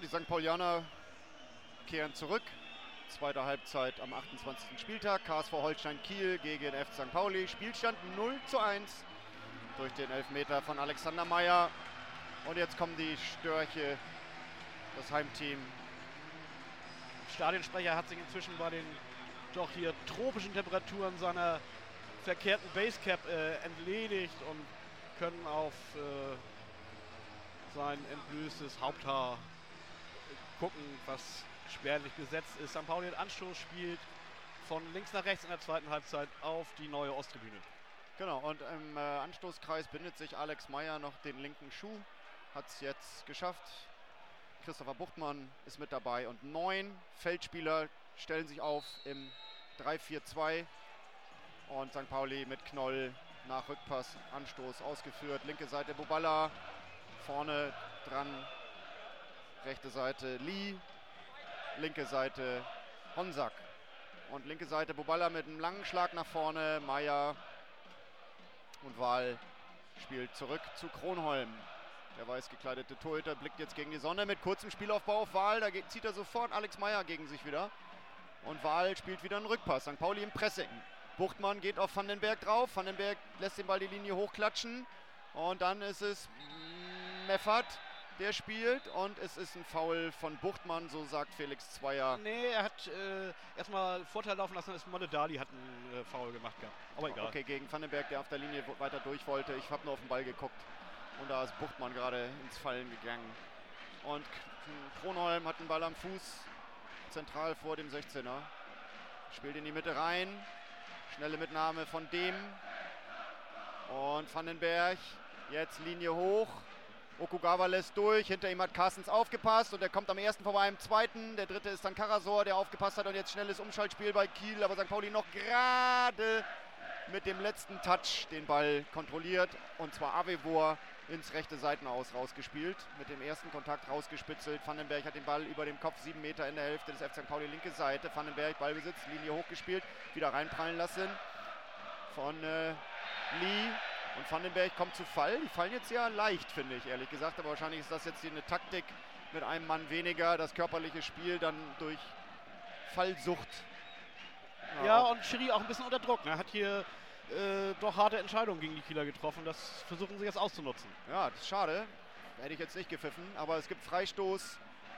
St. Paulianer kehren zurück. Zweite Halbzeit am 28. Spieltag. KSV Holstein Kiel gegen FC St. Pauli. Spielstand 0:1 durch den Elfmeter von Alexander Meyer. Und jetzt kommen die Störche, das Heimteam. Stadionsprecher hat sich inzwischen bei den doch hier tropischen Temperaturen seiner verkehrten Basecap entledigt und können auf sein entblößtes Haupthaar gucken, was spärlich besetzt ist. St. Pauli hat Anstoß, spielt von links nach rechts in der zweiten Halbzeit auf die neue Osttribüne. Genau, und im Anstoßkreis bindet sich Alex Meyer noch den linken Schuh. Hat es jetzt geschafft. Christopher Buchtmann ist mit dabei und 9 Feldspieler stellen sich auf im 3-4-2. Und St. Pauli mit Knoll nach Rückpass, Anstoß ausgeführt. Linke Seite Buballa, vorne dran, rechte Seite Lee, linke Seite Honsack. Und linke Seite Buballa mit einem langen Schlag nach vorne, Meyer und Wahl spielt zurück zu Kronholm. Der weiß gekleidete Torhüter blickt jetzt gegen die Sonne mit kurzem Spielaufbau auf Wahl. Da zieht er sofort Alex Meyer gegen sich wieder. Und Wahl spielt wieder einen Rückpass. St. Pauli im Pressing. Buchtmann geht auf Vandenberg drauf. Vandenberg lässt den Ball die Linie hochklatschen. Und dann ist es Meffert, der spielt. Und es ist ein Foul von Buchtmann, so sagt Felix Zweier. Nee, er hat erstmal Vorteil laufen lassen, ist Molle-Dali hat einen Foul gemacht gehabt. Aber egal. Okay, gegen Vandenberg, der auf der Linie weiter durch wollte. Ich habe nur auf den Ball geguckt. Und da ist Buchtmann gerade ins Fallen gegangen. Und Kronholm hat den Ball am Fuß, zentral vor dem 16er. Spielt in die Mitte rein. Schnelle Mitnahme von dem. Und Vandenberg, jetzt Linie hoch. Okugawa lässt durch, hinter ihm hat Carstens aufgepasst und er kommt am ersten vorbei, im zweiten. Der dritte ist dann Karasor, der aufgepasst hat und jetzt schnelles Umschaltspiel bei Kiel. Aber St. Pauli noch gerade mit dem letzten Touch den Ball kontrolliert. Und zwar Avevor ins rechte Seitenaus rausgespielt. Mit dem ersten Kontakt rausgespitzelt. Vandenberg hat den Ball über dem Kopf, 7 Meter in der Hälfte des FC St. Pauli, linke Seite. Vandenberg, Ballbesitz, Linie hochgespielt, wieder reinprallen lassen von Lee. Und Vandenberg kommt zu Fall. Die fallen jetzt ja leicht, finde ich, ehrlich gesagt. Aber wahrscheinlich ist das jetzt hier eine Taktik mit einem Mann weniger. Das körperliche Spiel dann durch Fallsucht. Ja, und Schiri auch ein bisschen unter Druck. Er hat hier doch harte Entscheidungen gegen die Kieler getroffen. Das versuchen sie jetzt auszunutzen. Ja, das ist schade. Hätte ich jetzt nicht gepfiffen. Aber es gibt Freistoß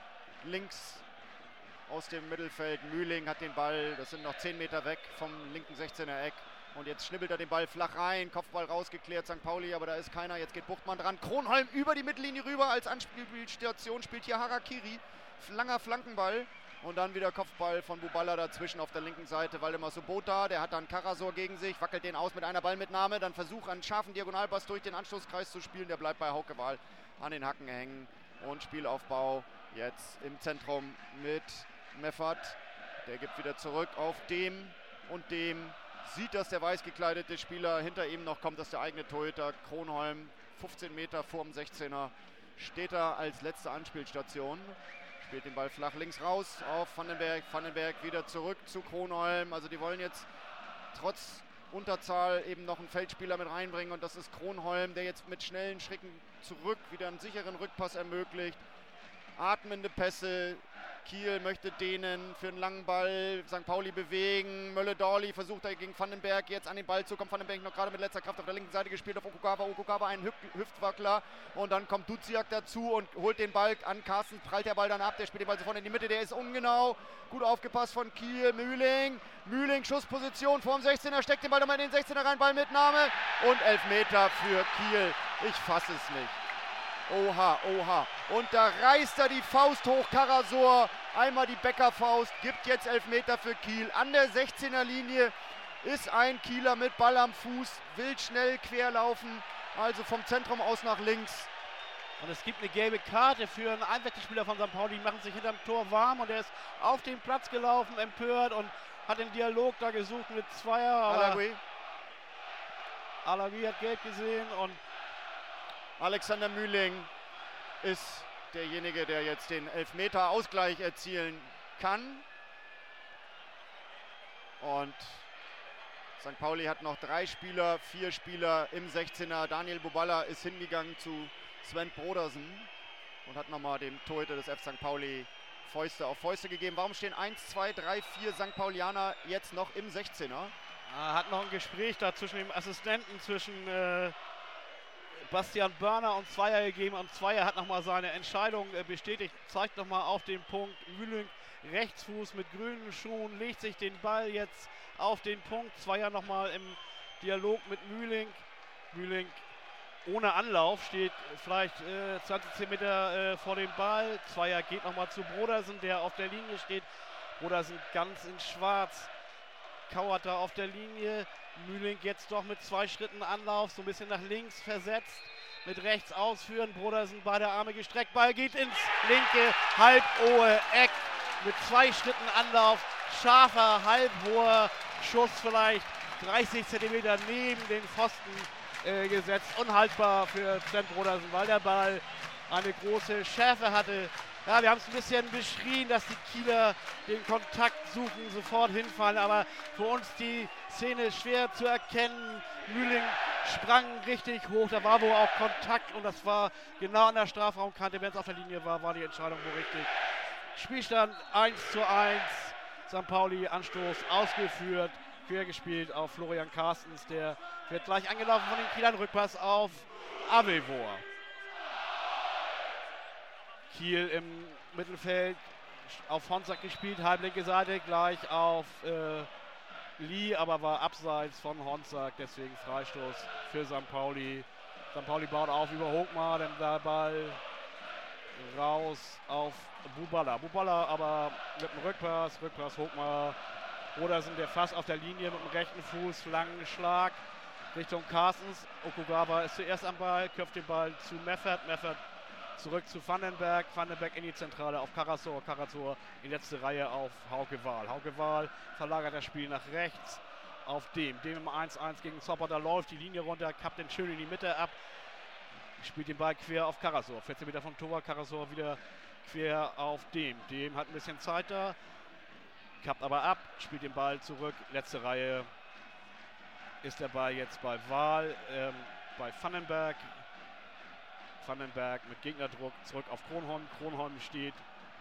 links aus dem Mittelfeld. Mühling hat den Ball. Das sind noch 10 Meter weg vom linken 16er Eck. Und jetzt schnibbelt er den Ball flach rein. Kopfball rausgeklärt, St. Pauli, aber da ist keiner. Jetzt geht Buchtmann dran. Kronholm über die Mittellinie rüber. Als Anspielstation spielt hier Harakiri. Langer Flankenball. Und dann wieder Kopfball von Buballa dazwischen auf der linken Seite. Waldemar Sobota, der hat dann Karasor gegen sich, wackelt den aus mit einer Ballmitnahme. Dann Versuch, einen scharfen Diagonalpass durch den Anschlusskreis zu spielen. Der bleibt bei Hauke Wahl an den Hacken hängen. Und Spielaufbau jetzt im Zentrum mit Meffert. Der gibt wieder zurück auf dem und dem. Sieht, dass der weiß gekleidete Spieler hinter ihm noch kommt, dass der eigene Torhüter Kronholm 15 Meter vorm 16er steht er als letzte Anspielstation. Spielt den Ball flach links raus auf Vandenberg. Vandenberg wieder zurück zu Kronholm. Also die wollen jetzt trotz Unterzahl eben noch einen Feldspieler mit reinbringen. Und das ist Kronholm, der jetzt mit schnellen Schritten zurück wieder einen sicheren Rückpass ermöglicht. Atmende Pässe. Kiel möchte dehnen für einen langen Ball. St. Pauli bewegen. Mölle-Dorli versucht er gegen Vandenberg jetzt an den Ball zu kommen. Vandenberg noch gerade mit letzter Kraft auf der linken Seite gespielt auf Okugawa. Okugawa einen Hüftwackler. Und dann kommt Duziak dazu und holt den Ball an Carsten. Prallt der Ball dann ab. Der spielt den Ball sofort in die Mitte. Der ist ungenau. Gut aufgepasst von Kiel. Mühling. Mühling, Schussposition vorm 16er. Steckt den Ball nochmal in den 16er rein. Ballmitnahme. Und Elfmeter für Kiel. Ich fasse es nicht. Oha, oha. Und da reißt er die Faust hoch, Karasor. Einmal die Bäckerfaust, gibt jetzt Elfmeter für Kiel. An der 16er Linie ist ein Kieler mit Ball am Fuß, will schnell querlaufen, also vom Zentrum aus nach links. Und es gibt eine gelbe Karte für einen Einwechselspieler von St. Pauli. Die machen sich hinterm Tor warm und er ist auf den Platz gelaufen, empört und hat den Dialog da gesucht mit Zweier. Alagui hat gelb gesehen und Alexander Mühling ist derjenige, der jetzt den Elfmeter-Ausgleich erzielen kann. Und St. Pauli hat noch 3 Spieler, 4 Spieler im 16er. Daniel Buballa ist hingegangen zu Sven Brodersen und hat nochmal dem Torhüter des F. St. Pauli Fäuste auf Fäuste gegeben. Warum stehen 1, 2, 3, 4 St. Paulianer jetzt noch im 16er? Hat noch ein Gespräch da zwischen dem Assistenten, zwischen Bastian Börner und Zweier gegeben. Und Zweier hat nochmal seine Entscheidung bestätigt, zeigt nochmal auf den Punkt. Mühling Rechtsfuß mit grünen Schuhen, legt sich den Ball jetzt auf den Punkt. Zweier nochmal im Dialog mit Mühling. Mühling ohne Anlauf, steht vielleicht 20 cm vor dem Ball. Zweier geht nochmal zu Brodersen, der auf der Linie steht. Brodersen ganz in schwarz, kauert da auf der Linie. Mühling jetzt doch mit 2 Schritten Anlauf, so ein bisschen nach links versetzt. Mit rechts ausführen, Brodersen beide Arme gestreckt. Ball geht ins linke halbohe Eck. Mit 2 Schritten Anlauf, scharfer, halbhoher Schuss vielleicht 30 cm neben den Pfosten gesetzt. Unhaltbar für Sven Brodersen, weil der Ball eine große Schärfe hatte. Ja, wir haben es ein bisschen beschrien, dass die Kieler den Kontakt suchen, sofort hinfallen, aber für uns die Szene schwer zu erkennen. Mühling sprang richtig hoch, da war wohl auch Kontakt und das war genau an der Strafraumkante. Wenn es auf der Linie war, war die Entscheidung wohl richtig. Spielstand 1:1, St. Pauli, Anstoß ausgeführt, quer gespielt auf Florian Carstens, der wird gleich angelaufen von den Kielern, Rückpass auf Avevor. Kiel im Mittelfeld auf Honsack gespielt, halblinke Seite, gleich auf Lee, aber war abseits von Honsack, deswegen Freistoß für St. Pauli. St. Pauli baut auf über Hochmar, dann der Ball raus auf Buballa. Buballa aber mit dem Rückpass Hochmar. Brodersen, der fast auf der Linie mit dem rechten Fuß, langen Schlag Richtung Carstens. Okugawa ist zuerst am Ball, köpft den Ball zu Meffert. Meffert zurück zu Vandenberg. Vandenberg in die Zentrale auf Karasor. Karasor in letzte Reihe auf Hauke Wahl. Hauke Wahl verlagert das Spiel nach rechts auf dem. Dem im 1:1 gegen Zopper. Da läuft die Linie runter, kappt den schön in die Mitte ab. Spielt den Ball quer auf Karasor. 14 Meter vom Tor. Karasor wieder quer auf dem. Dem hat ein bisschen Zeit da. Kappt aber ab, spielt den Ball zurück. Letzte Reihe ist der Ball jetzt bei Wahl, bei Vandenberg. Vandenberg mit Gegnerdruck zurück auf Kronholm. Kronholm steht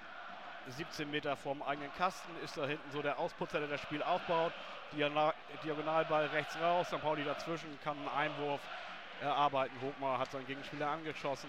17 Meter vorm eigenen Kasten, ist da hinten so der Ausputzer, der das Spiel aufbaut. Diagonalball rechts raus, St. Pauli dazwischen, kann einen Einwurf erarbeiten. Hochmar hat seinen Gegenspieler angeschossen.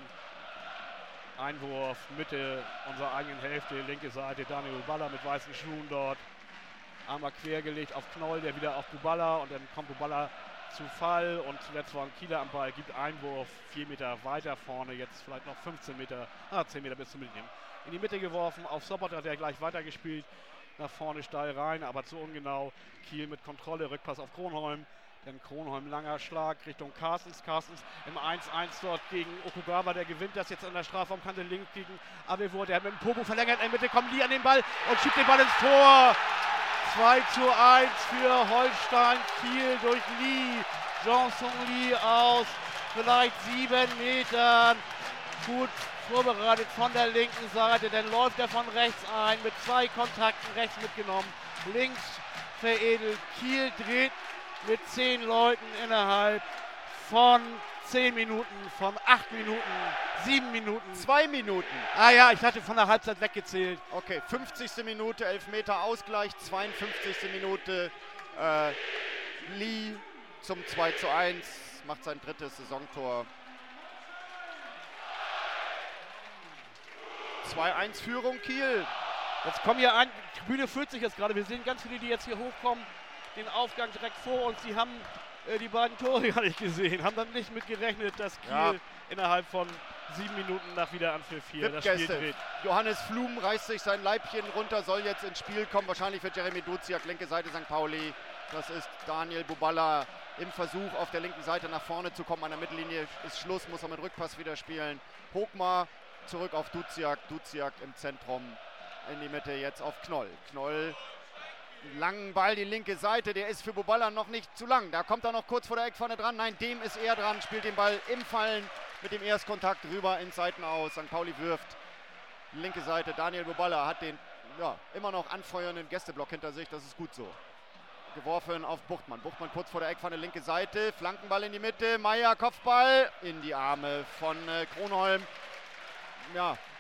Einwurf, Mitte unserer eigenen Hälfte, linke Seite, Daniel Buballa mit weißen Schuhen dort. Einmal quergelegt auf Knoll, der wieder auf Buballa und dann kommt Buballa zu Fall und zuletzt war ein Kieler am Ball, gibt Einwurf, 4 Meter weiter vorne, jetzt vielleicht noch 10 Meter bis zum Mitnehmen. In die Mitte geworfen, auf Sobotta, der gleich weitergespielt, nach vorne steil rein, aber zu ungenau. Kiel mit Kontrolle, Rückpass auf Kronholm. Dann Kronholm, langer Schlag Richtung Carstens. Carstens im 1:1 dort gegen Okugawa, der gewinnt das jetzt an der Strafraumkante links gegen Avevor. Der mit dem Popo verlängert, in der Mitte kommt Lee an den Ball und schiebt den Ball ins Tor. 2:1 für Holstein Kiel durch Lee. Jean-Song Lee aus vielleicht 7 Metern. Gut vorbereitet von der linken Seite. Dann läuft er von rechts ein mit 2 Kontakten rechts mitgenommen. Links veredelt. Kiel dreht mit 10 Leuten innerhalb von 10 Minuten, von 8 Minuten, 7 Minuten. 2 Minuten. Ah ja, ich hatte von der Halbzeit weggezählt. Okay, 50. Minute, Elfmeter Ausgleich, 52. Minute Lee zum 2:1, macht sein 3. Saisontor. 2:1 Führung Kiel. Jetzt kommen hier an, die Tribüne füllt sich jetzt gerade. Wir sehen ganz viele, die jetzt hier hochkommen. Den Aufgang direkt vor uns. Die haben die beiden Tore gar nicht gesehen. Haben dann nicht mit gerechnet, dass Kiel innerhalb von 7 Minuten nach Wiederanpfiff 4 das Spiel dreht. Johannes Flum reißt sich sein Leibchen runter, soll jetzt ins Spiel kommen. Wahrscheinlich für Jeremy Duziak, linke Seite St. Pauli. Das ist Daniel Buballa im Versuch, auf der linken Seite nach vorne zu kommen. An der Mittellinie ist Schluss, muss er mit Rückpass wieder spielen. Hochmar zurück auf Duziak. Duziak im Zentrum in die Mitte jetzt auf Knoll. Knoll, langen Ball, die linke Seite, der ist für Buballa noch nicht zu lang. Da kommt er noch kurz vor der Eckpfanne dran. Nein, dem ist er dran, spielt den Ball im Fallen mit dem Erstkontakt rüber ins Seitenaus. St. Pauli wirft. Linke Seite, Daniel Buballa hat den immer noch anfeuernden Gästeblock hinter sich. Das ist gut so. Geworfen auf Buchtmann. Buchtmann kurz vor der Eckpfanne, linke Seite. Flankenball in die Mitte. Meier, Kopfball in die Arme von Kronholm. Ja,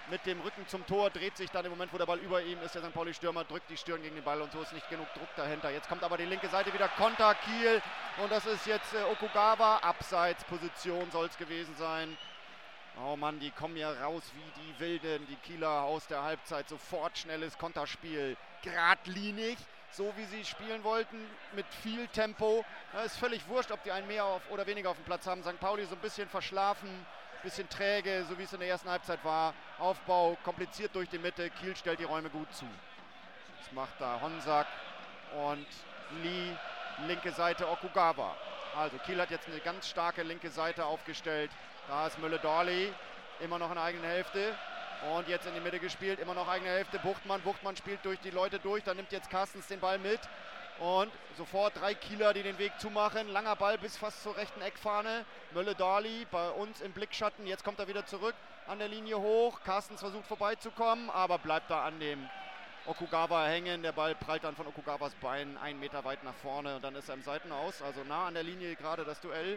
mit dem Rücken zum Tor, dreht sich dann im Moment, wo der Ball über ihm ist, der St. Pauli-Stürmer drückt die Stirn gegen den Ball und so ist nicht genug Druck dahinter. Jetzt kommt aber die linke Seite wieder, Konter, Kiel und das ist jetzt Okugawa, Abseitsposition soll es gewesen sein. Oh Mann, die kommen ja raus wie die Wilden, die Kieler aus der Halbzeit, sofort schnelles Konterspiel, geradlinig, so wie sie spielen wollten, mit viel Tempo. Ja, ist völlig wurscht, ob die einen mehr oder weniger auf dem Platz haben. St. Pauli so ein bisschen verschlafen, bisschen träge, so wie es in der ersten Halbzeit war. Aufbau kompliziert durch die Mitte, Kiel stellt die Räume gut zu. Das macht da Honsack und Lee, linke Seite Okugawa. Also Kiel hat jetzt eine ganz starke linke Seite aufgestellt. Da ist Mülle-Dorli, immer noch in der eigenen Hälfte. Und jetzt in die Mitte gespielt, immer noch eigene Hälfte. Buchtmann spielt durch die Leute durch. Dann nimmt jetzt Carstens den Ball mit. Und sofort 3 Kieler, die den Weg zumachen. Langer Ball bis fast zur rechten Eckfahne. Mülle-Dorli bei uns im Blickschatten. Jetzt kommt er wieder zurück an der Linie hoch. Carstens versucht vorbeizukommen, aber bleibt da an dem Okugawa hängen. Der Ball prallt dann von Okugawas Bein 1 Meter weit nach vorne. Und dann ist er im Seitenaus, also nah an der Linie gerade das Duell.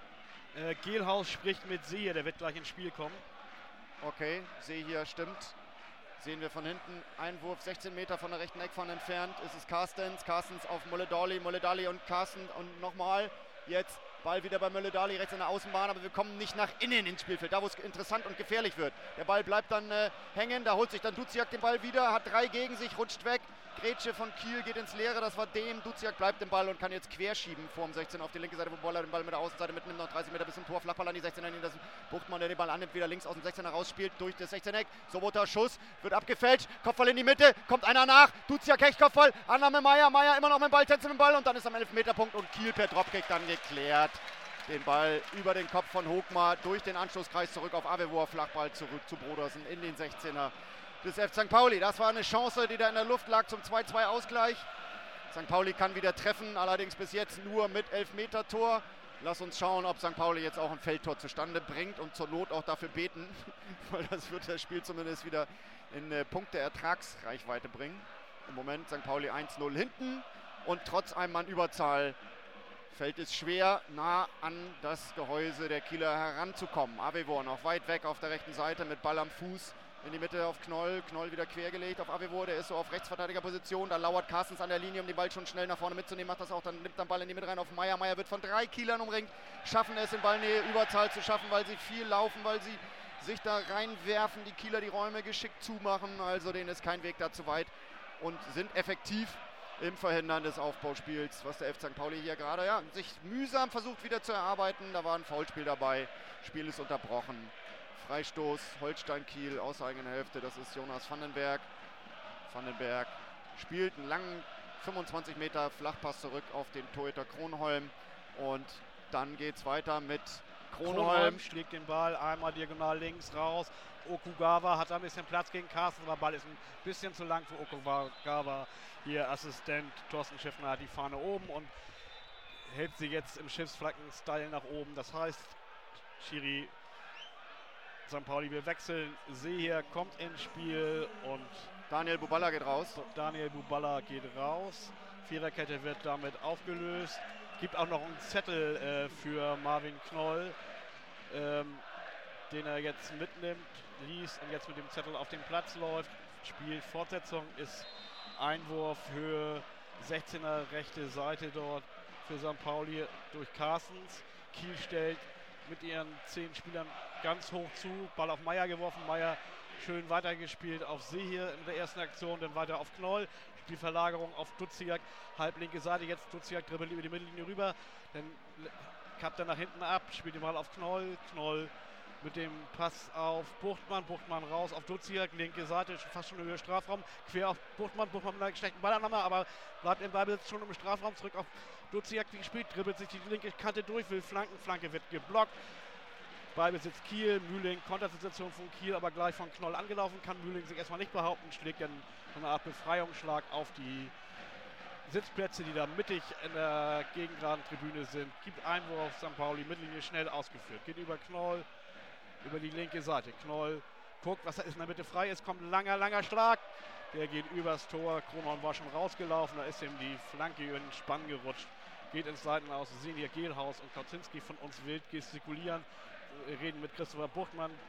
Gehlhaus spricht mit Sehe, der wird gleich ins Spiel kommen. Okay, Sehe hier stimmt. Sehen wir von hinten. Einwurf 16 Meter von der rechten Eckfahne entfernt. Ist es Carstens. Carstens auf Mülle-Dorli. Mülle-Dorli und Carstens und nochmal. Jetzt Ball wieder bei Mülle-Dorli rechts in der Außenbahn. Aber wir kommen nicht nach innen ins Spielfeld, da wo es interessant und gefährlich wird. Der Ball bleibt dann hängen. Da holt sich dann Duziak den Ball wieder. Hat 3 gegen sich, rutscht weg. Grätsche von Kiel geht ins Leere, das war dem. Duziak bleibt im Ball und kann jetzt querschieben vorm 16 auf die linke Seite, wo Boller den Ball mit der Außenseite mitnimmt, noch 30 Meter bis zum Tor, Flachball an die 16er, das Buchtmann, der den Ball annimmt, wieder links aus dem 16er rausspielt, durch das 16-Eck, Sobota Schuss, wird abgefälscht, Kopfball in die Mitte, kommt einer nach, Duziak Hechtkopfball, Annahme Meier immer noch mit dem Ball, Tänze mit dem Ball und dann ist am 11-Meter-Punkt und Kiel per Dropkick dann geklärt. Den Ball über den Kopf von Hochmar, durch den Anschlusskreis zurück auf Avevor, Flachball zurück zu Brodersen in den 16er. Des F. St. Pauli. Das war eine Chance, die da in der Luft lag zum 2-2 Ausgleich. St. Pauli kann wieder treffen, allerdings bis jetzt nur mit 11-Meter-Tor. Lass uns schauen, ob St. Pauli jetzt auch ein Feldtor zustande bringt und zur Not auch dafür beten, weil das wird das Spiel zumindest wieder in Punkte-Ertragsreichweite bringen. Im Moment St. Pauli 1-0 hinten und trotz einem Mann Überzahl fällt es schwer, nah an das Gehäuse der Kieler heranzukommen. Avevor noch weit weg auf der rechten Seite mit Ball am Fuß. In die Mitte auf Knoll, Knoll wieder quergelegt auf Avevor, der ist so auf Rechtsverteidigerposition, da lauert Carstens an der Linie, um den Ball schon schnell nach vorne mitzunehmen, macht das auch, dann nimmt dann Ball in die Mitte rein auf Meier, Meier wird von 3 Kielern umringt, schaffen es in Ballnähe Überzahl zu schaffen, weil sie viel laufen, weil sie sich da reinwerfen, die Kieler die Räume geschickt zumachen, also denen ist kein Weg da zu weit und sind effektiv im Verhindern des Aufbauspiels, was der F. St. Pauli hier gerade sich mühsam versucht wieder zu erarbeiten, da war ein Foulspiel dabei, Spiel ist unterbrochen. Freistoß, Holstein-Kiel aus der eigenen Hälfte, das ist Jonas Vandenberg. Vandenberg spielt einen langen 25 Meter Flachpass zurück auf den Torhüter Kronholm und dann geht es weiter mit Kronholm. Schlägt den Ball einmal diagonal links raus. Okugawa hat ein bisschen Platz gegen Carstens, aber der Ball ist ein bisschen zu lang für Okugawa. Hier Assistent Thorsten Schiffner hat die Fahne oben und hält sie jetzt im Schiffsflanken-Style nach oben. Das heißt, Schiri St. Pauli will wechseln. Sehe kommt ins Spiel und Daniel Buballa geht raus. Daniel Buballa geht raus. Viererkette wird damit aufgelöst. Gibt auch noch einen Zettel für Marvin Knoll, den er jetzt mitnimmt, liest und jetzt mit dem Zettel auf den Platz läuft. Spielfortsetzung ist Einwurf Höhe 16er rechte Seite dort für St. Pauli durch Carstens. Kiel stellt mit ihren 10 Spielern ganz hoch zu. Ball auf Meier geworfen. Meier schön weitergespielt auf See hier in der ersten Aktion. Dann weiter auf Knoll. Spielverlagerung auf Duziak. Halblinke Seite. Jetzt Duziak dribbelt über die Mittellinie rüber. Dann kappt er nach hinten ab. Spielt den Ball auf Knoll. Knoll mit dem Pass auf Buchtmann. Buchtmann raus auf Duziak. Linke Seite. Fast schon Höhe Strafraum. Quer auf Buchtmann. Buchtmann mit einer schlechten Ballannahme. Aber bleibt im Ballbesitz schon im Strafraum. Zurück auf Duziak gespielt. Dribbelt sich die linke Kante durch. Will flanken. Flanke wird geblockt. Ballbesitz Kiel, Mühling, Kontersituation von Kiel, aber gleich von Knoll angelaufen, kann Mühling sich erstmal nicht behaupten, schlägt dann eine Art Befreiungsschlag auf die Sitzplätze, die da mittig in der gegengeraden Tribüne sind. Gibt Einwurf, St. Pauli, Mittellinie schnell ausgeführt, geht über Knoll, über die linke Seite. Knoll guckt, was da ist in der Mitte frei ist, kommt ein langer Schlag, der geht übers Tor, Kronholm war schon rausgelaufen, da ist ihm die Flanke über den Spann gerutscht, geht ins Seitenaus, wir sehen hier Gehlhaus und Kautzinski von uns wild gestikulieren. Wir reden mit Christopher Buchtmann,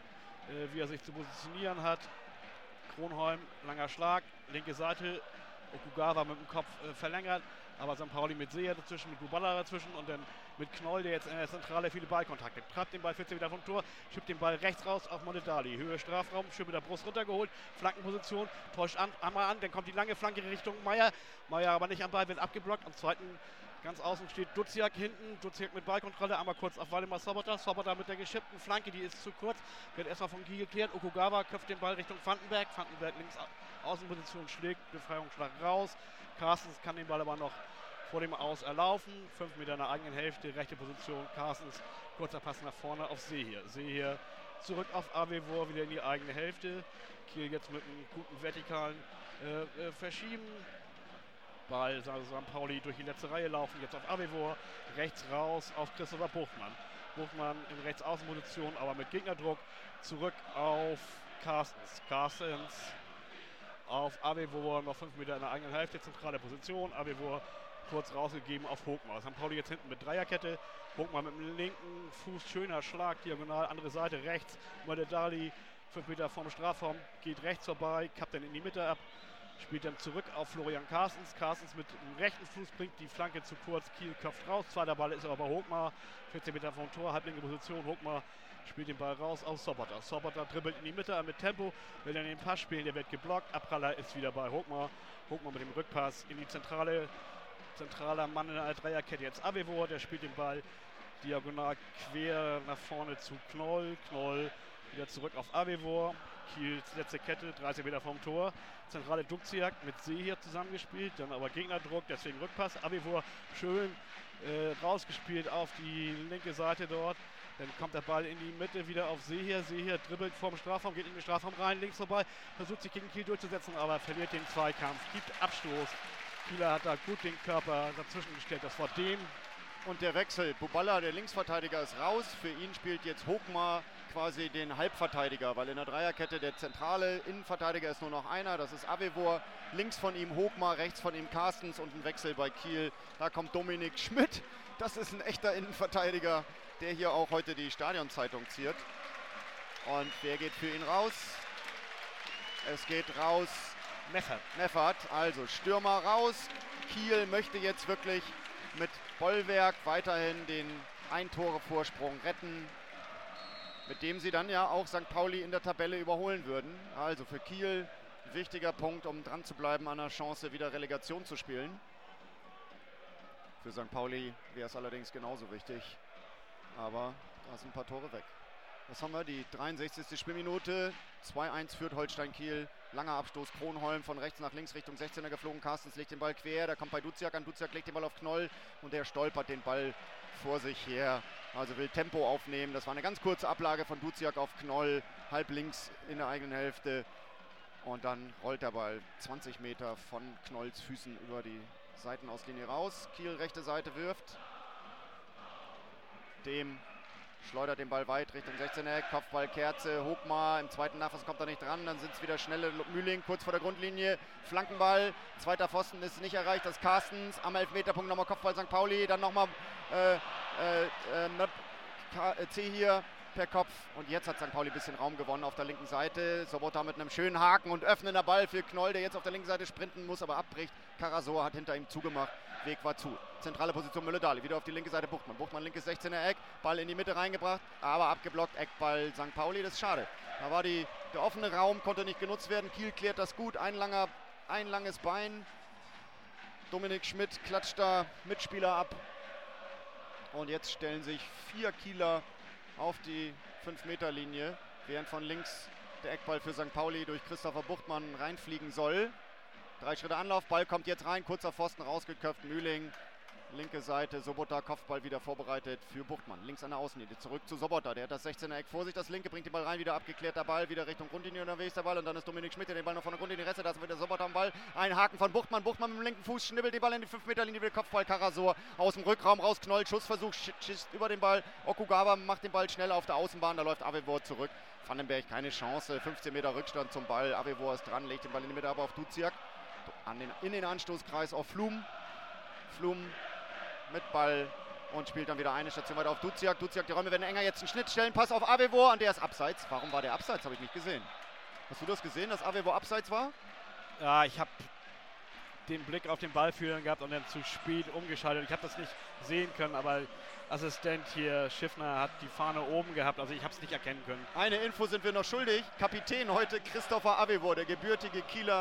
wie er sich zu positionieren hat. Kronholm, langer Schlag, linke Seite. Okugawa mit dem Kopf verlängert, aber St. Pauli mit Seher dazwischen, mit Buballa dazwischen und dann mit Knoll, der jetzt in der Zentrale viele Ballkontakte. Treibt den Ball 14 Meter vom Tor, schiebt den Ball rechts raus auf Monedali. Höhe Strafraum, schön mit der Brust runtergeholt, Flankenposition, täuscht einmal an, dann kommt die lange Flanke Richtung Meier. Meier aber nicht am Ball, wird abgeblockt. Am zweiten ganz außen steht Duziak hinten. Duziak mit Ballkontrolle, einmal kurz auf Waldemar Sobota. Sobota mit der geschippten Flanke, die ist zu kurz. Wird erstmal von Kiel geklärt. Okugawa köpft den Ball Richtung Vandenberg. Vandenberg links Außenposition schlägt, Befreiungsschlag raus. Carstens kann den Ball aber noch vor dem Aus erlaufen. 5 Meter in der eigenen Hälfte, rechte Position. Carstens, kurzer Pass nach vorne auf Seehier. Seehier zurück auf Avevor, wieder in die eigene Hälfte. Kiel jetzt mit einem guten vertikalen Verschieben. Ball, St. Pauli durch die letzte Reihe laufen, jetzt auf Avevor, rechts raus auf Christopher Buchmann. Buchmann in Rechtsaußenposition, aber mit Gegnerdruck, zurück auf Carstens. Carstens auf Avevor, noch 5 Meter in der eigenen Hälfte, zentrale Position. Avevor kurz rausgegeben auf Hochmar. St. Pauli jetzt hinten mit Dreierkette. Hochmar mit dem linken Fuß, schöner Schlag, diagonal, andere Seite rechts. Monedali 5 Meter vom Strafraum, geht rechts vorbei, kappt dann in die Mitte ab. Spielt dann zurück auf Florian Carstens. Carstens mit dem rechten Fuß bringt die Flanke zu kurz. Kiel köpft raus. Zweiter Ball ist aber bei Hochmar. 14 Meter vom Tor, halblinke Position. Hochmar spielt den Ball raus auf Sobota. Sobota dribbelt in die Mitte mit Tempo. Will dann den Pass spielen. Der wird geblockt. Abpraller ist wieder bei Hochmar. Hochmar mit dem Rückpass in die Zentrale. Zentraler Mann in der Dreierkette. Jetzt Avevor. Der spielt den Ball diagonal quer nach vorne zu Knoll. Knoll wieder zurück auf Avevor. Kiels letzte Kette, 30 Meter vom Tor. Zentrale Duziak mit Seehier zusammengespielt, dann aber Gegnerdruck, deswegen Rückpass. Avevor schön rausgespielt auf die linke Seite dort. Dann kommt der Ball in die Mitte wieder auf Seehier. Seehier dribbelt vorm Strafraum, geht in den Strafraum rein, links vorbei, versucht sich gegen Kiel durchzusetzen, aber verliert den Zweikampf, gibt Abstoß. Kieler hat da gut den Körper dazwischen gestellt, das war dem. Und der Wechsel, Buballa, der Linksverteidiger, ist raus. Für ihn spielt jetzt Hochmar quasi den Halbverteidiger, weil in der Dreierkette der zentrale Innenverteidiger ist nur noch einer, das ist Avevor. Links von ihm Hochmar, rechts von ihm Carstens und ein Wechsel bei Kiel. Da kommt Dominik Schmidt, das ist ein echter Innenverteidiger, der hier auch heute die Stadionzeitung ziert. Und wer geht für ihn raus? Es geht raus Meffert, also Stürmer raus. Kiel möchte jetzt wirklich mit Bollwerk weiterhin den Ein-Tore-Vorsprung retten, mit dem sie dann ja auch St. Pauli in der Tabelle überholen würden. Also für Kiel ein wichtiger Punkt, um dran zu bleiben an der Chance, wieder Relegation zu spielen. Für St. Pauli wäre es allerdings genauso wichtig, aber da sind ein paar Tore weg. Was haben wir? Die 63. Spielminute. 2-1 führt Holstein Kiel. Langer Abstoß. Kronholm von rechts nach links Richtung 16er geflogen. Carstens legt den Ball quer. Da kommt bei Duziak an. Duziak legt den Ball auf Knoll und der stolpert den Ball vor sich her. Also will Tempo aufnehmen. Das war eine ganz kurze Ablage von Duziak auf Knoll. Halb links in der eigenen Hälfte. Und dann rollt der Ball 20 Meter von Knolls Füßen über die Seitenauslinie raus. Kiel rechte Seite wirft. Dem schleudert den Ball weit Richtung 16er, Kopfball Kerze, Hochmar, im zweiten Nachfassen kommt er nicht dran, dann sind es wieder schnelle Mühling, kurz vor der Grundlinie, Flankenball, zweiter Pfosten ist nicht erreicht, das Carstens, am Elfmeterpunkt nochmal Kopfball St. Pauli, dann nochmal C hier per Kopf und jetzt hat St. Pauli ein bisschen Raum gewonnen auf der linken Seite, Sobota mit einem schönen Haken und öffnender Ball für Knoll, der jetzt auf der linken Seite sprinten muss, aber abbricht, Karasor hat hinter ihm zugemacht. Weg war zu. Zentrale Position Müller-Dali. Wieder auf die linke Seite Buchtmann. Buchtmann linkes 16er Eck. Ball in die Mitte reingebracht, aber abgeblockt. Eckball St. Pauli. Das ist schade. Da war der offene Raum, konnte nicht genutzt werden. Kiel klärt das gut. Ein langes Bein. Dominik Schmidt klatscht da Mitspieler ab. Und jetzt stellen sich 4 Kieler auf die 5-Meter-Linie, während von links der Eckball für St. Pauli durch Christopher Buchtmann reinfliegen soll. 3 Schritte Anlauf, Ball kommt jetzt rein, kurzer Pfosten rausgeköpft, Mühling, linke Seite, Sobota, Kopfball wieder vorbereitet für Buchtmann, links an der Außenlinie, zurück zu Sobota, der hat das 16er Eck vor sich, das linke bringt den Ball rein, wieder abgeklärter Ball, wieder Richtung Grundlinie unterwegs der Ball und dann ist Dominik Schmidt, der den Ball noch von der Grundlinie restet, da ist wieder Sobota am Ball, ein Haken von Buchtmann, Buchtmann mit dem linken Fuß, schnibbelt den Ball in die 5-Meter-Linie, wieder Kopfball, Karasor aus dem Rückraum raus, Knoll, Schussversuch, schießt über den Ball, Okugawa macht den Ball schnell auf der Außenbahn, da läuft Avevor zurück, Vandenberg keine Chance, 15 Meter Rückstand zum Ball, Avevor ist dran, legt den Ball in die Mitte, aber auf Duziak. In den Anstoßkreis auf Flum. Flum mit Ball und spielt dann wieder eine Station weiter auf Duziak. Duziak, die Räume werden enger, jetzt ein Schnittstellenpass auf Avevor, und der ist abseits. Warum war der abseits? Habe ich nicht gesehen. Hast du das gesehen, dass Avevor abseits war? Ja, ich habe den Blick auf den Ballführer gehabt und dann zu spät umgeschaltet. Ich habe das nicht sehen können, aber Assistent hier, Schiffner, hat die Fahne oben gehabt, also ich habe es nicht erkennen können. Eine Info sind wir noch schuldig. Kapitän heute Christopher Avevor, der gebürtige Kieler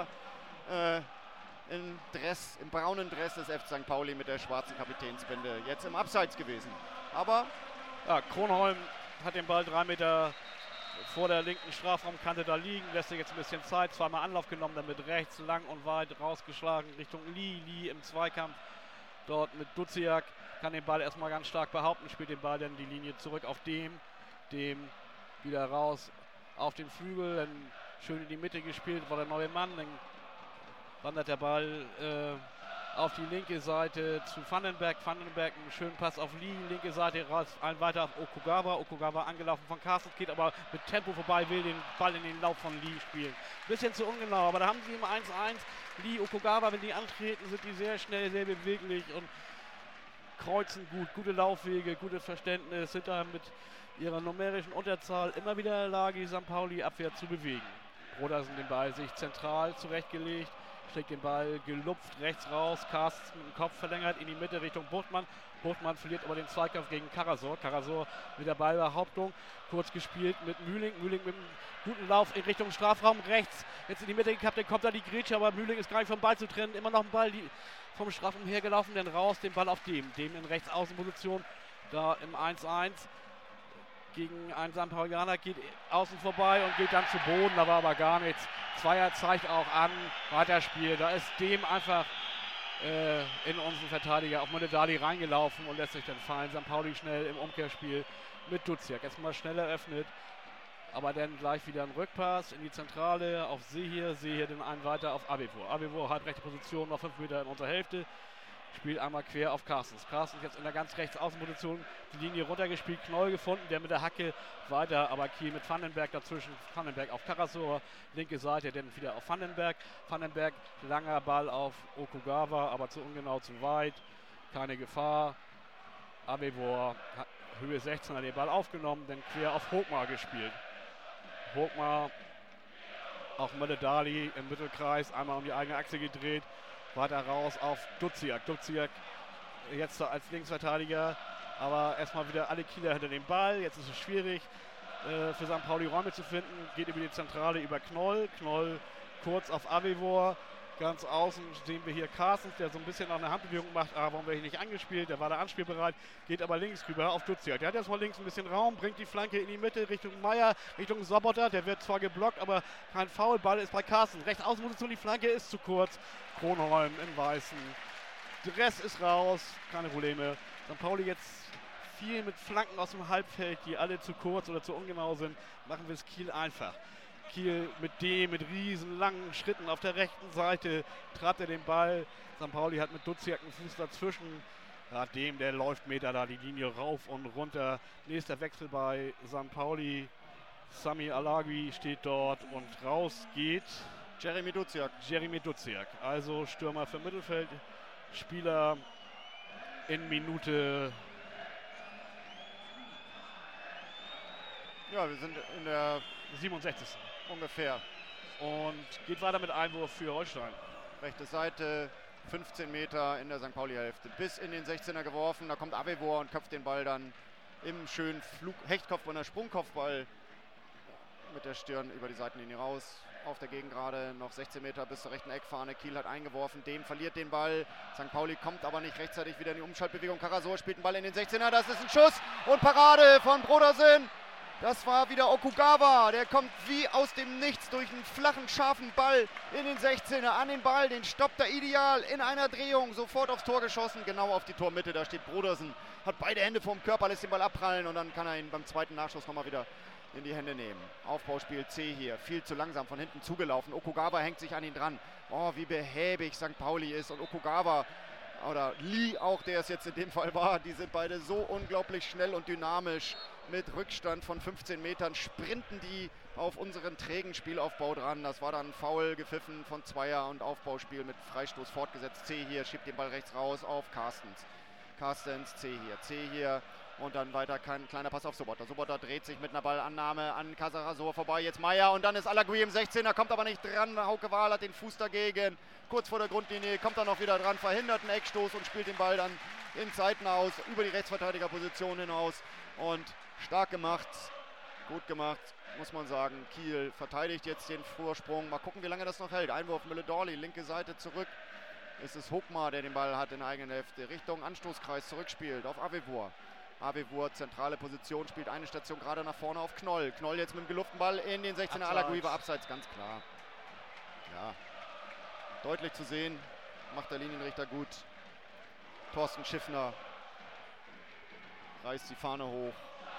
im braunen Dress des FC St. Pauli mit der schwarzen Kapitänsbinde. Jetzt im Abseits gewesen. Aber ja, Kronholm hat den Ball 3 Meter vor der linken Strafraumkante da liegen, lässt sich jetzt ein bisschen Zeit, zweimal Anlauf genommen, dann mit rechts lang und weit rausgeschlagen Richtung Lee. Lee im Zweikampf dort mit Duziak, kann den Ball erstmal ganz stark behaupten, spielt den Ball dann die Linie zurück auf dem wieder raus auf den Flügel, dann schön in die Mitte gespielt, war der neue Mann, dann wandert der Ball auf die linke Seite zu Vandenberg. Vandenberg einen schönen Pass auf Lee, linke Seite raus, ein weiter auf Okugawa. Okugawa angelaufen von Carstens, geht aber mit Tempo vorbei, will den Ball in den Lauf von Lee spielen. Bisschen zu ungenau, aber da haben sie im 1-1. Lee, Okugawa, wenn die antreten, sind die sehr schnell, sehr beweglich und kreuzen gut. Gute Laufwege, gutes Verständnis, sind da mit ihrer numerischen Unterzahl immer wieder in der Lage, die St. Pauli Abwehr zu bewegen. Brodersen den Ball sich zentral zurechtgelegt. Schlägt den Ball gelupft rechts raus, Carstens mit dem Kopf verlängert in die Mitte Richtung Buchtmann. Buchtmann verliert aber den Zweikampf gegen Karasor. Karasor mit der Ballbehauptung, kurz gespielt mit Mühling. Mühling mit einem guten Lauf in Richtung Strafraum rechts. Jetzt in die Mitte gekappt, dann kommt da die Grätsche, aber Mühling ist gar nicht vom Ball zu trennen. Immer noch ein Ball vom Strafraum hergelaufen, dann raus, den Ball auf dem in Rechtsaußenposition, da im 1-1. Gegen einen St. Paulianer, geht außen vorbei und geht dann zu Boden, da war aber gar nichts. Zweier zeigt auch an, Weiterspiel, da ist dem einfach in unseren Verteidiger auf Monedali reingelaufen und lässt sich dann fallen. St. Pauli schnell im Umkehrspiel mit Duziak. Jetzt mal schnell eröffnet, aber dann gleich wieder ein Rückpass in die Zentrale auf Sehir dann einen weiter auf Avevor. Avevor hat rechte Position, noch 5 Meter in unserer Hälfte. Spielt einmal quer auf Carstens. Carstens jetzt in der ganz rechts Außenposition die Linie runtergespielt. Knoll gefunden, der mit der Hacke weiter, aber Kiel mit Vandenberg dazwischen. Vandenberg auf Karasor, linke Seite, dann wieder auf Vandenberg. Vandenberg, langer Ball auf Okugawa, aber zu ungenau, zu weit. Keine Gefahr. Avevor, Höhe 16, hat den Ball aufgenommen, dann quer auf Hochmar gespielt. Hochmar, auch Monedali im Mittelkreis, einmal um die eigene Achse gedreht. Weiter raus auf Duziak. Duziak jetzt als Linksverteidiger, aber erstmal wieder alle Kieler hinter dem Ball. Jetzt ist es schwierig für St. Pauli Räume zu finden. Geht über die Zentrale über Knoll. Knoll kurz auf Avevor. Ganz außen sehen wir hier Carstens, der so ein bisschen noch eine Handbewegung macht. Ah, warum werde ich nicht angespielt? Der war da anspielbereit. Geht aber links rüber auf Duziak. Der hat erstmal links ein bisschen Raum, bringt die Flanke in die Mitte Richtung Meier, Richtung Sobotta. Der wird zwar geblockt, aber kein Foul. Ball ist bei Carstens. Rechts Außenposition, die Flanke ist zu kurz. Kronholm im Weißen. Dress ist raus, keine Probleme. St. Pauli jetzt viel mit Flanken aus dem Halbfeld, die alle zu kurz oder zu ungenau sind. Machen wir es Kiel einfach. Kiel mit riesen langen Schritten auf der rechten Seite trat er den Ball. St. Pauli hat mit Duziak einen Fuß dazwischen. Ja, der läuft Meter da die Linie rauf und runter. Nächster Wechsel bei St. Pauli. Sami Alagui steht dort und raus geht Jeremy Duziak. Also Stürmer für Mittelfeld. Spieler in Minute. Ja, wir sind in der 67. ungefähr. Und geht weiter mit Einwurf für Holstein. Rechte Seite, 15 Meter in der St. Pauli-Hälfte. Bis in den 16er geworfen, da kommt Avevor und köpft den Ball dann im schönen Hechtkopf- und Sprungkopfball mit der Stirn über die Seitenlinie raus. Auf der Gegengrade noch 16 Meter bis zur rechten Eckfahne. Kiel hat eingeworfen, Dem verliert den Ball. St. Pauli kommt aber nicht rechtzeitig wieder in die Umschaltbewegung. Karasor spielt den Ball in den 16er, das ist ein Schuss und Parade von Brodersen. Das war wieder Okugawa, der kommt wie aus dem Nichts durch einen flachen, scharfen Ball in den 16er an den Ball. Den stoppt er ideal in einer Drehung, sofort aufs Tor geschossen, genau auf die Tormitte. Da steht Brodersen, hat beide Hände vorm Körper, lässt den Ball abprallen und dann kann er ihn beim zweiten Nachschuss nochmal wieder in die Hände nehmen. Aufbauspiel C hier, viel zu langsam von hinten zugelaufen. Okugawa hängt sich an ihn dran. Oh, wie behäbig St. Pauli ist und Okugawa oder Lee auch, der es jetzt in dem Fall war, die sind beide so unglaublich schnell und dynamisch. Mit Rückstand von 15 Metern sprinten die auf unseren trägen Spielaufbau dran. Das war dann Foul gepfiffen von Zweier und Aufbauspiel mit Freistoß fortgesetzt. C hier schiebt den Ball rechts raus auf Carstens. Carstens, C hier und dann weiter kein kleiner Pass auf Sobota. Sobota dreht sich mit einer Ballannahme an Karasor vorbei, jetzt Meier und dann ist Alagui im 16er, kommt aber nicht dran. Hauke Wahl hat den Fuß dagegen, kurz vor der Grundlinie, kommt dann noch wieder dran, verhindert einen Eckstoß und spielt den Ball dann in Seiten aus, über die Rechtsverteidigerposition hinaus und stark gemacht, gut gemacht, muss man sagen. Kiel verteidigt jetzt den Vorsprung, mal gucken, wie lange das noch hält. Einwurf Mülle-Dorli, linke Seite zurück. Es ist Hukma, der den Ball hat in der eigenen Hälfte, Richtung Anstoßkreis zurückspielt auf Avevor. Avevor, zentrale Position, spielt eine Station gerade nach vorne auf Knoll. Knoll jetzt mit dem geluften Ball in den 16er. Alagui war abseits, ganz klar. Ja, deutlich zu sehen, macht der Linienrichter gut. Thorsten Schiffner reißt die Fahne hoch.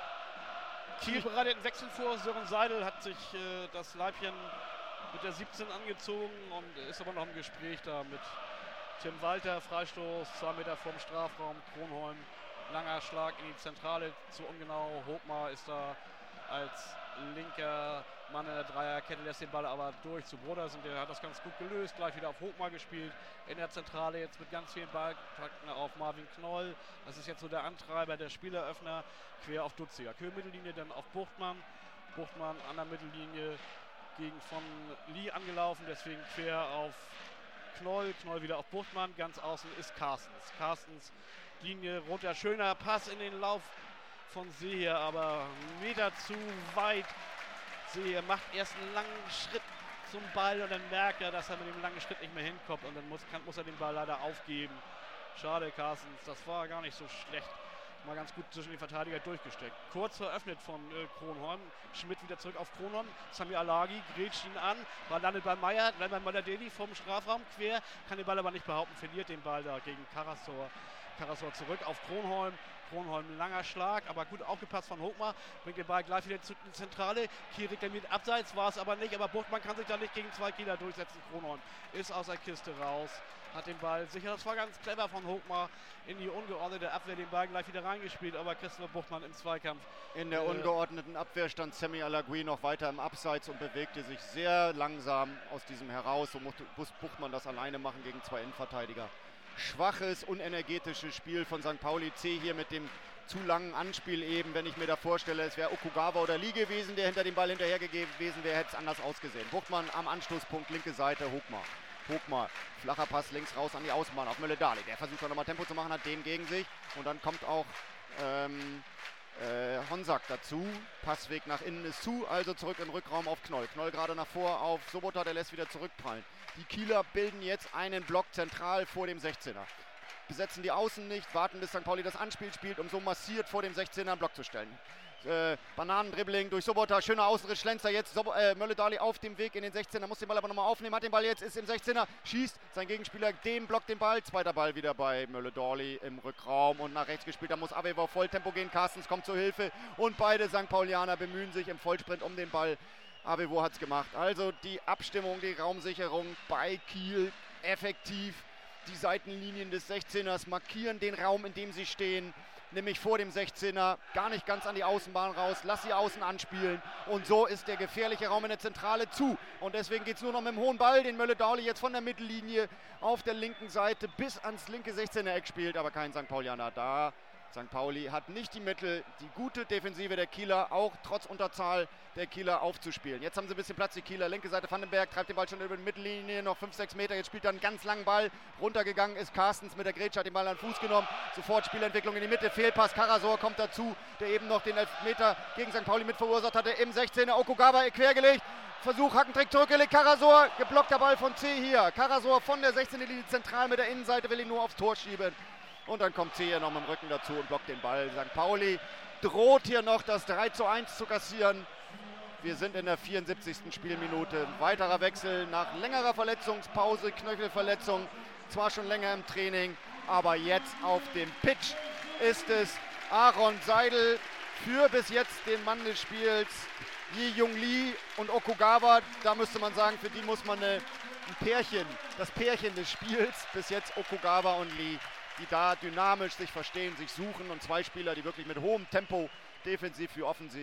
Kiel bereitet einen Wechsel vor. Sören Seidel hat sich das Leibchen mit der 17 angezogen und ist aber noch im Gespräch da mit Tim Walter. Freistoß, 2 Meter vorm Strafraum. Kronholm, langer Schlag in die Zentrale, zu ungenau. Hopmar ist da als linker Mann in der Dreierkette, lässt den Ball aber durch zu Brodersen. Der hat das ganz gut gelöst, gleich wieder auf Hopmar gespielt. In der Zentrale jetzt mit ganz vielen Ballkontakten auf Marvin Knoll. Das ist jetzt so der Antreiber, der Spieleröffner. Quer auf Dutziger. Mittellinie dann auf Buchtmann. Buchtmann an der Mittellinie gegen von Lee angelaufen, deswegen quer auf Knoll. Knoll wieder auf Buchtmann. Ganz außen ist Carstens. Carstens Linie runter. Schöner Pass in den Lauf von Seeher, aber einen Meter zu weit. Seeher macht erst einen langen Schritt zum Ball und dann merkt er, dass er mit dem langen Schritt nicht mehr hinkommt und dann muss er den Ball leider aufgeben. Schade, Carstens, das war gar nicht so schlecht. Mal ganz gut zwischen die Verteidiger durchgesteckt. Kurz veröffnet von Kronholm. Schmidt wieder zurück auf Kronholm. Sami Alagi grätscht ihn an. Ball landet bei Meier, dann bei Maladeli vom Strafraum quer. Kann den Ball aber nicht behaupten, verliert den Ball da gegen Karasor. Karasor zurück auf Kronholm. Kronholm langer Schlag, aber gut aufgepasst von Hopmar. Bringt den Ball gleich wieder in die Zentrale. Kiel reklamiert abseits, war es aber nicht. Aber Buchtmann kann sich da nicht gegen 2 Kieler durchsetzen. Kronholm ist aus der Kiste raus. Hat den Ball sicher, das war ganz clever von Hopmar, in die ungeordnete Abwehr den Ball gleich wieder reingespielt, aber Christopher Buchtmann im Zweikampf. In der ungeordneten Abwehr stand Sami Alagui noch weiter im Abseits und bewegte sich sehr langsam aus diesem heraus. So musste Buchtmann das alleine machen gegen 2 Innenverteidiger. Schwaches, unenergetisches Spiel von St. Pauli. C hier mit dem zu langen Anspiel eben, wenn ich mir da vorstelle, es wäre Okugawa oder Lee gewesen, der hinter dem Ball hinterher gewesen wäre, hätte es anders ausgesehen. Buchtmann am Anstoßpunkt, linke Seite, Hogmar, flacher Pass links raus an die Außenbahn auf Mülle-Dali. Der versucht dann nochmal Tempo zu machen, hat den gegen sich und dann kommt auch Honsack dazu. Passweg nach innen ist zu, also zurück in den Rückraum auf Knoll. Knoll gerade nach vor auf Sobota, der lässt wieder zurückprallen. Die Kieler bilden jetzt einen Block zentral vor dem 16er. Besetzen die Außen nicht, warten bis St. Pauli das Anspiel spielt, um so massiert vor dem 16er einen Block zu stellen. Bananendribbling durch Sobota, schöner Außenriss, Schlenzer jetzt, Mülle-Dali auf dem Weg in den 16er, muss den Ball aber nochmal aufnehmen, hat den Ball jetzt, ist im 16er, schießt, sein Gegenspieler blockt den Ball, zweiter Ball wieder bei Mülle-Dali im Rückraum und nach rechts gespielt, da muss Aveva auf Volltempo gehen, Carstens kommt zur Hilfe und beide St. Paulianer bemühen sich im Vollsprint um den Ball. Avevo hat es gemacht, also die Abstimmung, die Raumsicherung bei Kiel effektiv, die Seitenlinien des 16ers markieren den Raum, in dem sie stehen, nämlich vor dem 16er, gar nicht ganz an die Außenbahn raus, lass sie außen anspielen und so ist der gefährliche Raum in der Zentrale zu und deswegen geht es nur noch mit dem hohen Ball, den Mülle-Dali jetzt von der Mittellinie auf der linken Seite bis ans linke 16er-Eck spielt, aber kein St. Paulianer da. St. Pauli hat nicht die Mittel, die gute Defensive der Kieler, auch trotz Unterzahl der Kieler aufzuspielen. Jetzt haben sie ein bisschen Platz, die Kieler. Linke Seite Vandenberg, treibt den Ball schon über die Mittellinie, noch 5-6 Meter. Jetzt spielt er einen ganz langen Ball. Runtergegangen ist Carstens mit der Grätsche, hat den Ball an den Fuß genommen. Sofort Spielentwicklung in die Mitte, Fehlpass. Karasor kommt dazu, der eben noch den Elfmeter gegen St. Pauli mit verursacht hatte. Im 16er Okugawa quergelegt. Versuch, Hackentrick zurückgelegt, Karasor, geblockter Ball von C hier. Karasor von der 16. Linie zentral mit der Innenseite, will ihn nur aufs Tor schieben. Und dann kommt C hier noch mit dem Rücken dazu und blockt den Ball. St. Pauli droht hier noch das 3:1 zu kassieren. Wir sind in der 74. Spielminute. Weiterer Wechsel nach längerer Verletzungspause, Knöchelverletzung. Zwar schon länger im Training, aber jetzt auf dem Pitch ist es Aaron Seidel für bis jetzt den Mann des Spiels. Yi Jung Lee und Okugawa, da müsste man sagen, für die muss man das Pärchen des Spiels, bis jetzt Okugawa und Lee, die da dynamisch sich verstehen, sich suchen und 2 Spieler, die wirklich mit hohem Tempo defensiv wie offensiv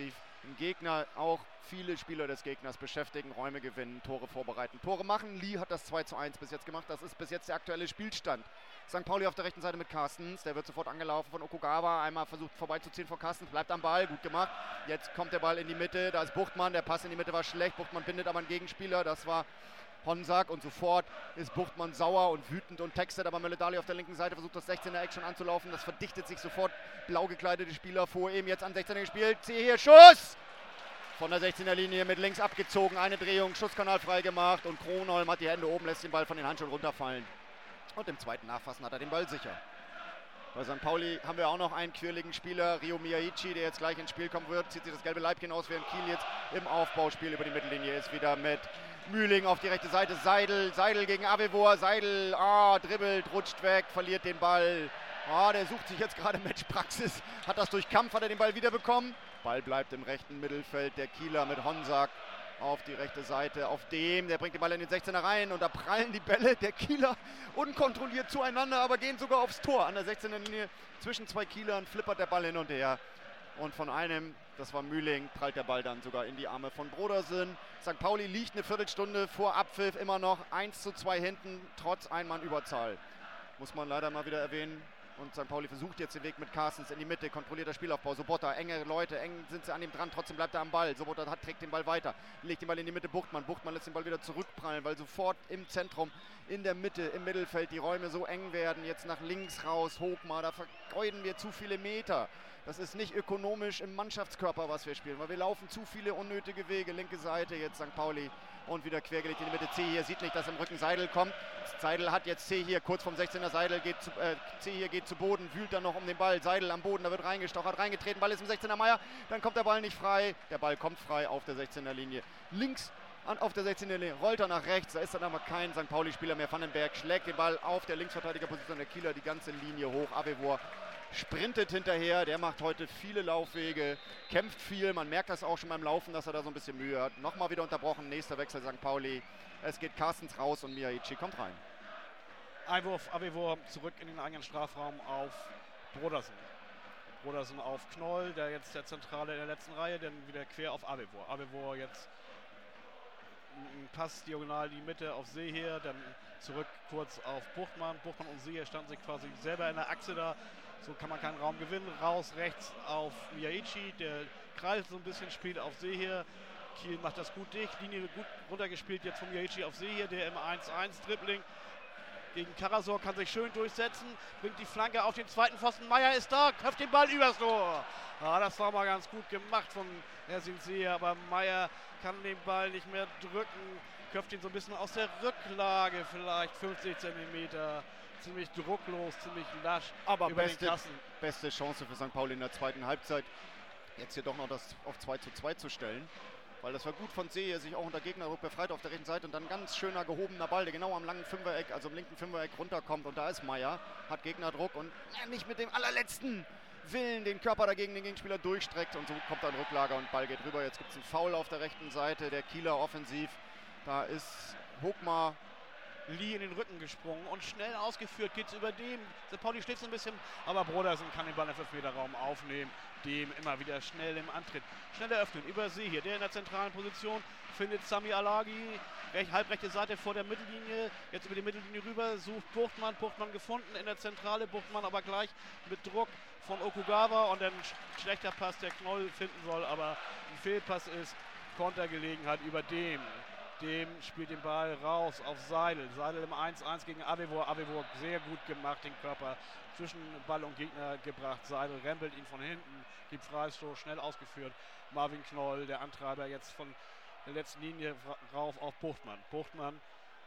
den Gegner, auch viele Spieler des Gegners beschäftigen, Räume gewinnen, Tore vorbereiten, Tore machen. Lee hat das 2:1 bis jetzt gemacht, das ist bis jetzt der aktuelle Spielstand. St. Pauli auf der rechten Seite mit Carstens, der wird sofort angelaufen von Okugawa, einmal versucht vorbeizuziehen von Carstens, bleibt am Ball, gut gemacht. Jetzt kommt der Ball in die Mitte, da ist Buchtmann, der Pass in die Mitte war schlecht, Buchtmann bindet aber einen Gegenspieler, das war Honsack und sofort ist Buchtmann sauer und wütend und textet, aber Mölle-Dali auf der linken Seite versucht das 16er Eck schon anzulaufen, das verdichtet sich sofort, blau gekleidete Spieler vor ihm, jetzt an 16er gespielt, hier Schuss! Von der 16er Linie mit links abgezogen, eine Drehung, Schusskanal frei gemacht und Kronholm hat die Hände oben, lässt den Ball von den Handschuhen runterfallen. Und im zweiten Nachfassen hat er den Ball sicher. Bei St. Pauli haben wir auch noch einen quirligen Spieler, Ryo Miyaichi, der jetzt gleich ins Spiel kommen wird. Zieht sich das gelbe Leibchen aus, während Kiel jetzt im Aufbauspiel über die Mittellinie ist. Wieder mit Mühling auf die rechte Seite, Seidel gegen Avevor. Seidel dribbelt, rutscht weg, verliert den Ball. Der sucht sich jetzt gerade Matchpraxis. Hat das durch Kampf, hat er den Ball wiederbekommen. Ball bleibt im rechten Mittelfeld, der Kieler mit Honsack auf die rechte Seite, der bringt den Ball in den 16er rein und da prallen die Bälle der Kieler unkontrolliert zueinander, aber gehen sogar aufs Tor. An der 16er Linie zwischen zwei Kielern flippert der Ball hin und her und von einem, das war Mühling, prallt der Ball dann sogar in die Arme von Brodersen. St. Pauli liegt eine Viertelstunde vor Abpfiff immer noch 1:2 hinten, trotz Einmann-Überzahl. Muss man leider mal wieder erwähnen. Und St. Pauli versucht jetzt den Weg mit Carstens in die Mitte, kontrolliert das Spielaufbau. Sobotta, enge Leute, eng sind sie an ihm dran, trotzdem bleibt er am Ball. Sobotta trägt den Ball weiter, legt den Ball in die Mitte, Buchtmann lässt den Ball wieder zurückprallen, weil sofort im Zentrum, in der Mitte, im Mittelfeld die Räume so eng werden. Jetzt nach links raus, Hochmar, da vergeuden wir zu viele Meter. Das ist nicht ökonomisch im Mannschaftskörper, was wir spielen, weil wir laufen zu viele unnötige Wege. Linke Seite, jetzt St. Pauli und wieder quergelegt in die Mitte. C hier sieht nicht, dass im Rücken Seidel kommt. Seidel hat jetzt C hier kurz vom 16er. C hier geht zu Boden, wühlt dann noch um den Ball. Seidel am Boden, da wird reingestochert, reingetreten. Ball ist im 16er Meier, dann kommt der Ball nicht frei. Der Ball kommt frei auf der 16er Linie. Links auf der 16er Linie, rollt er nach rechts. Da ist dann aber kein St. Pauli-Spieler mehr. Vandenberg schlägt den Ball auf der Linksverteidigerposition. Der Kieler die ganze Linie hoch. Avevor sprintet hinterher, der macht heute viele Laufwege, kämpft viel, man merkt das auch schon beim Laufen, dass er da so ein bisschen Mühe hat. Nochmal wieder unterbrochen, nächster Wechsel St. Pauli. Es geht Carstens raus und Miyaichi kommt rein. Einwurf, Avevor zurück in den eigenen Strafraum auf Brodersen. Brodersen auf Knoll, der jetzt der Zentrale in der letzten Reihe, dann wieder quer auf Avevor. Avevor jetzt ein Pass diagonal die Mitte auf Seeher, dann zurück kurz auf Buchtmann. Buchtmann und Seeher standen sich quasi selber in der Achse da. So kann man keinen Raum gewinnen. Raus rechts auf Miyaichi, der kreist so ein bisschen, spielt auf Seeher. Kiel macht das gut dicht, Linie gut runtergespielt jetzt von Miyaichi auf Seeher, der im 1:1-Dribbling gegen Karasor kann sich schön durchsetzen, bringt die Flanke auf den zweiten Pfosten. Meier ist da, köpft den Ball übers Tor. Das war mal ganz gut gemacht von Ersin Seeher, aber Meier kann den Ball nicht mehr drücken, köpft ihn so ein bisschen aus der Rücklage, vielleicht 50 Zentimeter. Ziemlich drucklos, ziemlich lasch. Aber beste Chance für St. Pauli in der zweiten Halbzeit. Jetzt hier doch noch das auf 2:2 zu stellen. Weil das war gut von Seeher, sich auch unter Gegnerdruck befreit auf der rechten Seite. Und dann ein ganz schöner gehobener Ball, der genau am langen Fünfereck, also im linken Fünfereck runterkommt. Und da ist Meier, hat Gegnerdruck und nicht mit dem allerletzten Willen den Körper dagegen den Gegenspieler durchstreckt. Und so kommt dann Rücklager und Ball geht rüber. Jetzt gibt es einen Foul auf der rechten Seite, der Kieler offensiv. Da ist Hochmar Lee in den Rücken gesprungen und schnell ausgeführt geht es über dem. St. Pauli schläft so ein bisschen, aber Brodersen kann den Ball im 5-Meter-Raum aufnehmen, dem immer wieder schnell im Antritt. Schnell eröffnen, über Seeher, der in der zentralen Position findet Sami Alagi, halbrechte Seite vor der Mittellinie, jetzt über die Mittellinie rüber, sucht Buchtmann gefunden in der Zentrale, Buchtmann aber gleich mit Druck von Okugawa und dann schlechter Pass, der Knoll finden soll, aber ein Fehlpass ist, Kontergelegenheit über dem spielt den Ball raus auf Seidel. Seidel im 1:1 gegen Avevor. Avevor sehr gut gemacht, den Körper zwischen Ball und Gegner gebracht. Seidel rempelt ihn von hinten, gibt Freistoß, schnell ausgeführt. Marvin Knoll, der Antreiber jetzt von der letzten Linie rauf auf Buchtmann. Buchtmann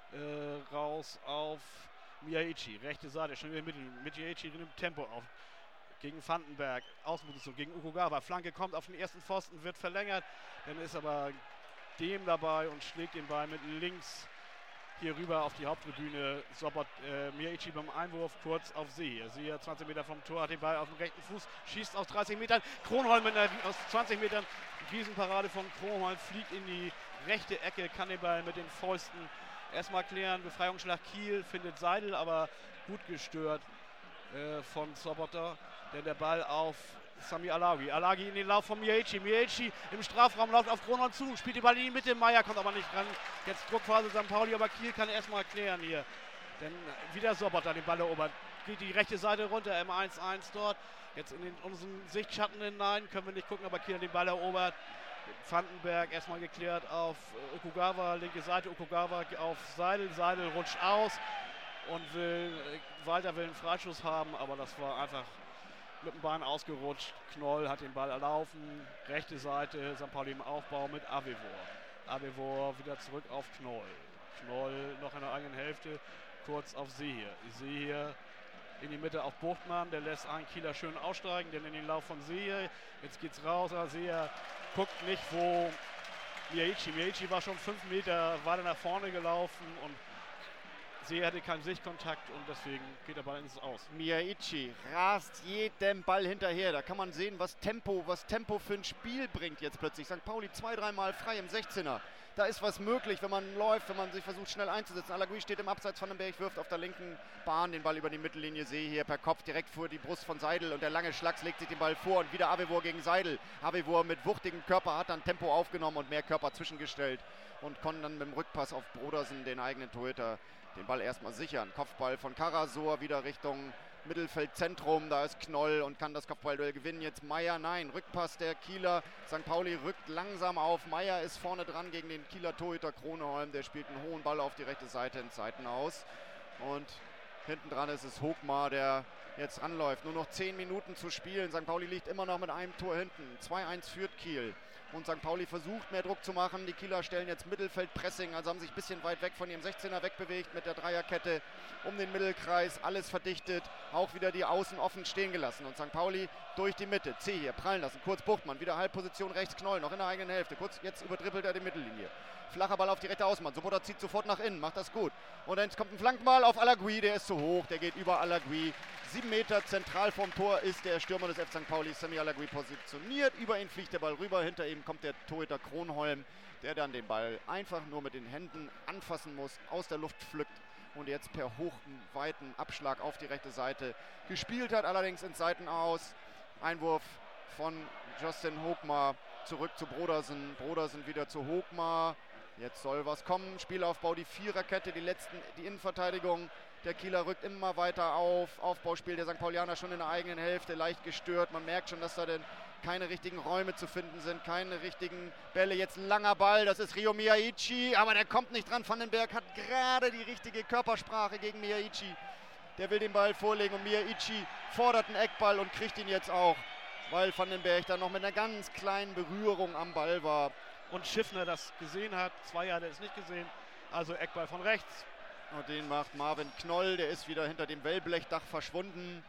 raus auf Miyaichi, rechte Seite, schon wieder Miyaichi nimmt Tempo auf. Gegen Vandenberg, Außenposition, gegen Okugawa. Flanke kommt auf den ersten Pfosten, wird verlängert. Dann ist aber dem dabei und schlägt den Ball mit links hier rüber auf die Haupttribüne. Miyaichi beim Einwurf kurz auf Seeher. Seeher 20 Meter vom Tor, hat den Ball auf dem rechten Fuß, schießt aus 30 Metern. Kronholm aus 20 Metern. Riesenparade von Kronholm, fliegt in die rechte Ecke, kann den Ball mit den Fäusten erstmal klären. Befreiungsschlag Kiel, findet Seidel, aber gut gestört von Sobotta, der Ball auf Sami Alagi. Alagi in den Lauf von Miyaichi. Miyaichi im Strafraum läuft auf Kronholm zu. Spielt die Ball in die Mitte. Meier kommt aber nicht ran. Jetzt Druckphase St. Pauli, aber Kiel kann erstmal klären hier. Denn wieder Sobotta den Ball erobert. Geht die rechte Seite runter im 1-1 dort. Jetzt in unseren Sichtschatten hinein. Können wir nicht gucken, aber Kiel hat den Ball erobert. Vandenberg erstmal geklärt auf Okugawa. Linke Seite. Okugawa auf Seidel. Seidel rutscht aus und Walter will einen Freischuss haben. Aber das war einfach mit dem Bein ausgerutscht. Knoll hat den Ball erlaufen. Rechte Seite. St. Pauli im Aufbau mit Avevor. Avevor wieder zurück auf Knoll. Knoll noch in der eigenen Hälfte. Kurz auf Seehier. Seehier in die Mitte auf Buchtmann. Der lässt einen Kieler schön aussteigen. Denn in den Lauf von Seehier. Jetzt geht's raus. Seehier guckt nicht, wo Miyaichi. Miyaichi war schon 5 Meter weiter nach vorne gelaufen. Und Seehier hatte keinen Sichtkontakt. Und deswegen geht der Ball ins Aus. Miyaichi rast jedem Ball hinterher. Da kann man sehen, was Tempo für ein Spiel bringt jetzt plötzlich. St. Pauli 2-3 Mal frei im 16er. Da ist was möglich, wenn man läuft, wenn man sich versucht schnell einzusetzen. Alagui steht im Abseits, Vandenberg wirft auf der linken Bahn den Ball über die Mittellinie. Seehier per Kopf direkt vor die Brust von Seidel und der lange Schlags legt sich den Ball vor und wieder Avevor gegen Seidel. Avevor mit wuchtigem Körper hat dann Tempo aufgenommen und mehr Körper zwischengestellt und konnte dann mit dem Rückpass auf Brodersen, den eigenen Torhüter, den Ball erstmal sichern. Kopfball von Karasor wieder Richtung Mittelfeldzentrum, da ist Knoll und kann das Kopfballduell gewinnen. Jetzt Meier, nein, Rückpass der Kieler. St. Pauli rückt langsam auf. Meier ist vorne dran gegen den Kieler Torhüter Kronholm. Der spielt einen hohen Ball auf die rechte Seite ins Seitenaus. Und hinten dran ist es Hochmar, der jetzt ranläuft. Nur noch 10 Minuten zu spielen. St. Pauli liegt immer noch mit einem Tor hinten. 2-1 führt Kiel. Und St. Pauli versucht mehr Druck zu machen. Die Kieler stellen jetzt Mittelfeldpressing, also haben sich ein bisschen weit weg von ihrem 16er wegbewegt mit der Dreierkette um den Mittelkreis. Alles verdichtet, auch wieder die Außen offen stehen gelassen. Und St. Pauli durch die Mitte. C hier prallen lassen, kurz Buchtmann, wieder Halbposition rechts Knoll, noch in der eigenen Hälfte. Kurz, jetzt überdribbelt er die Mittellinie. Flacher Ball auf die rechte Außenbahn. Sobotta zieht sofort nach innen, macht das gut. Und dann kommt ein Flankenball auf Alagui, der ist zu hoch, der geht über Alagui. 7 Meter zentral vom Tor ist der Stürmer des F. St. Pauli, Sami Alagui, positioniert. Über ihn fliegt der Ball rüber, hinter ihm kommt der Torhüter Kronholm, der dann den Ball einfach nur mit den Händen anfassen muss, aus der Luft pflückt und jetzt per hohen, weiten Abschlag auf die rechte Seite gespielt hat, allerdings ins Seitenaus. Einwurf von Justin Hochmar zurück zu Brodersen. Brodersen wieder zu Hochmar. Jetzt soll was kommen. Spielaufbau, die Viererkette, die Innenverteidigung. Der Kieler rückt immer weiter auf. Aufbauspiel der St. Paulianer schon in der eigenen Hälfte, leicht gestört. Man merkt schon, dass da denn keine richtigen Räume zu finden sind, keine richtigen Bälle. Jetzt ein langer Ball, das ist Ryo Miyaichi, aber der kommt nicht dran. Vandenberg hat gerade die richtige Körpersprache gegen Miyaichi. Der will den Ball vorlegen und Miyaichi fordert einen Eckball und kriegt ihn jetzt auch, weil Vandenberg dann noch mit einer ganz kleinen Berührung am Ball war. Und Schiffner das gesehen hat, Zweier hat er es nicht gesehen, also Eckball von rechts. Und den macht Marvin Knoll, der ist wieder hinter dem Wellblechdach verschwunden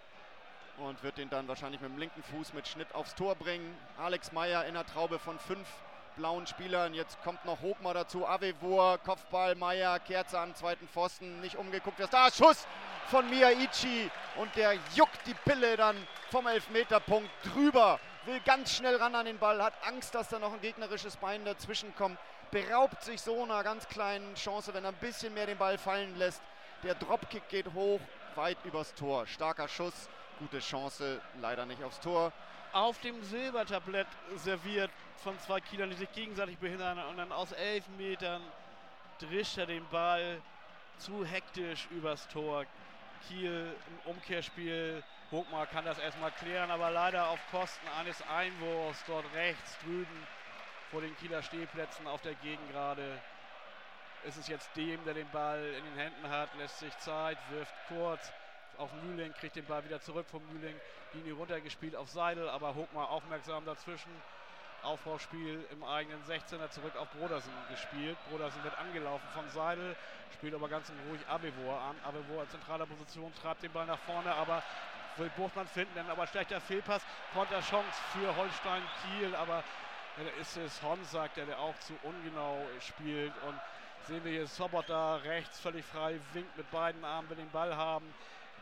und wird den dann wahrscheinlich mit dem linken Fuß mit Schnitt aufs Tor bringen. Alex Meier in der Traube von 5 blauen Spielern, jetzt kommt noch Hochmar dazu, Avevor, Kopfball, Meier, Kerze an zweiten Pfosten, nicht umgeguckt, was da, Schuss von Miyaichi und der juckt die Pille dann vom Elfmeterpunkt drüber. Will ganz schnell ran an den Ball, hat Angst, dass da noch ein gegnerisches Bein dazwischen kommt. Beraubt sich so einer ganz kleinen Chance, wenn er ein bisschen mehr den Ball fallen lässt. Der Dropkick geht hoch, weit übers Tor. Starker Schuss, gute Chance, leider nicht aufs Tor. Auf dem Silbertablett serviert von 2 Kielern, die sich gegenseitig behindern. Und dann aus 11 Metern drischt er den Ball zu hektisch übers Tor. Kiel im Umkehrspiel. Hochmar kann das erstmal klären, aber leider auf Kosten eines Einwurfs dort rechts drüben vor den Kieler Stehplätzen auf der Gegengrade. Ist es jetzt dem, der den Ball in den Händen hat, lässt sich Zeit, wirft kurz auf Mühling, kriegt den Ball wieder zurück von Mühling, Linie runtergespielt auf Seidel, aber Hochmar aufmerksam dazwischen. Aufbauspiel im eigenen 16er zurück auf Brodersen gespielt. Brodersen wird angelaufen von Seidel, spielt aber ganz ruhig Avevor an. Avevor in zentraler Position treibt den Ball nach vorne, aber will Buchtmann finden, dann aber schlechter Fehlpass. Konterchance für Holstein Kiel, aber ist es Honsack, der auch zu ungenau spielt. Und sehen wir hier Sobotta rechts völlig frei, winkt mit beiden Armen, will den Ball haben.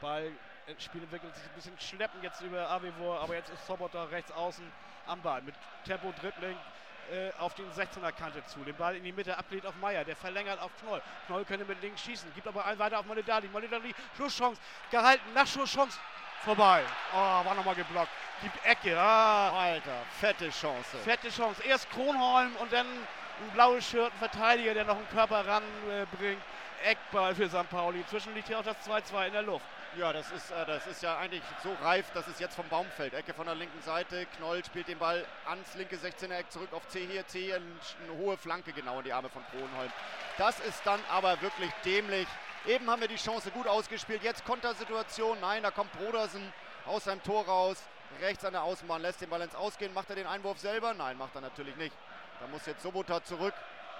Spiel entwickelt sich ein bisschen schleppend jetzt über Avevor, aber jetzt ist Sobotta rechts außen am Ball mit Tempo-Dribbling auf den 16er Kante zu. Den Ball in die Mitte ablehnt auf Meier, der verlängert auf Knoll. Knoll könnte mit links schießen, gibt aber einen weiter auf Moledali. Moledali, Schusschance, gehalten, Nachschusschance, vorbei. Oh, war nochmal geblockt. Gibt Ecke. Ah. Alter, fette Chance. Fette Chance. Erst Kronholm und dann ein blaues Shirt, ein Verteidiger, der noch einen Körper ranbringt. Eckball für St. Pauli. Inzwischen liegt hier auch das 2-2 in der Luft. Ja, das ist ja eigentlich so reif, dass es jetzt vom Baum fällt. Ecke von der linken Seite. Knoll spielt den Ball ans linke 16er Eck zurück auf C hier. C eine hohe Flanke genau in die Arme von Kronholm. Das ist dann aber wirklich dämlich. Eben haben wir die Chance gut ausgespielt. Jetzt Kontersituation. Nein, da kommt Brodersen aus seinem Tor raus. Rechts an der Außenbahn, lässt den Ball ins Ausgehen. Macht er den Einwurf selber? Nein, macht er natürlich nicht. Da muss jetzt Sobota zurück.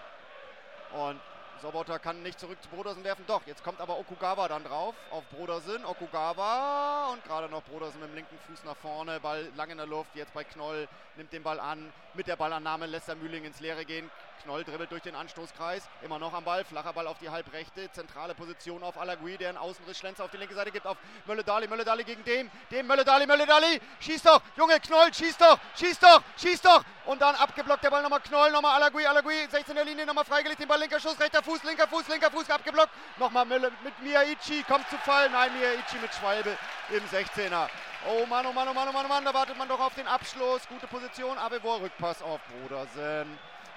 Und Sobota kann nicht zurück zu Brodersen werfen. Doch, jetzt kommt aber Okugawa dann drauf auf Brodersen. Okugawa und gerade noch Brodersen mit dem linken Fuß nach vorne. Ball lang in der Luft, jetzt bei Knoll, nimmt den Ball an. Mit der Ballannahme lässt er Mühling ins Leere gehen. Knoll dribbelt durch den Anstoßkreis, immer noch am Ball. Flacher Ball auf die Halbrechte, zentrale Position auf Alagui, der einen Außenriss Schlenzer auf die linke Seite gibt auf Mölle-Dali. Mölle-Dali gegen dem Mölle-Dali. Schießt doch, Junge, Knoll, schießt doch. Und dann abgeblockt der Ball nochmal Knoll, nochmal Alagui, 16 der Linie, nochmal freigelegt, den Ball linker Schuss, linker Fuß, abgeblockt. Nochmal Mölle mit Miyaichi, kommt zu Fall. Nein, Miyaichi mit Schwalbe im 16er. Oh Mann, da wartet man doch auf den Abschluss. Gute Position, Avevor, Rückpass auf Brodersen.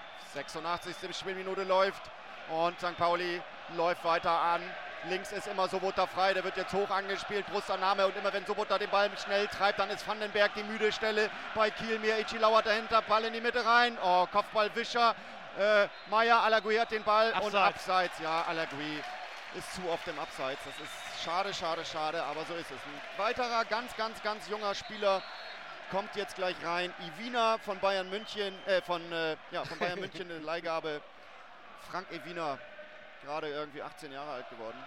86. Spielminute läuft und St. Pauli läuft weiter an. Links ist immer Sobota frei, der wird jetzt hoch angespielt, Brustannahme und immer wenn Sobota den Ball schnell treibt, dann ist Vandenberg die müde Stelle bei Kiel. Miyaichi lauert dahinter, Ball in die Mitte rein. Oh, Kopfball Wischer. Meier, Alagui hat den Ball und Abseits. Ja, Alagui ist zu oft im Abseits. Das ist schade, aber so ist es. Ein weiterer ganz junger Spieler kommt jetzt gleich rein. Iwina von Bayern München, von Bayern München eine Leihgabe. Frank Iwina, gerade irgendwie 18 Jahre alt geworden.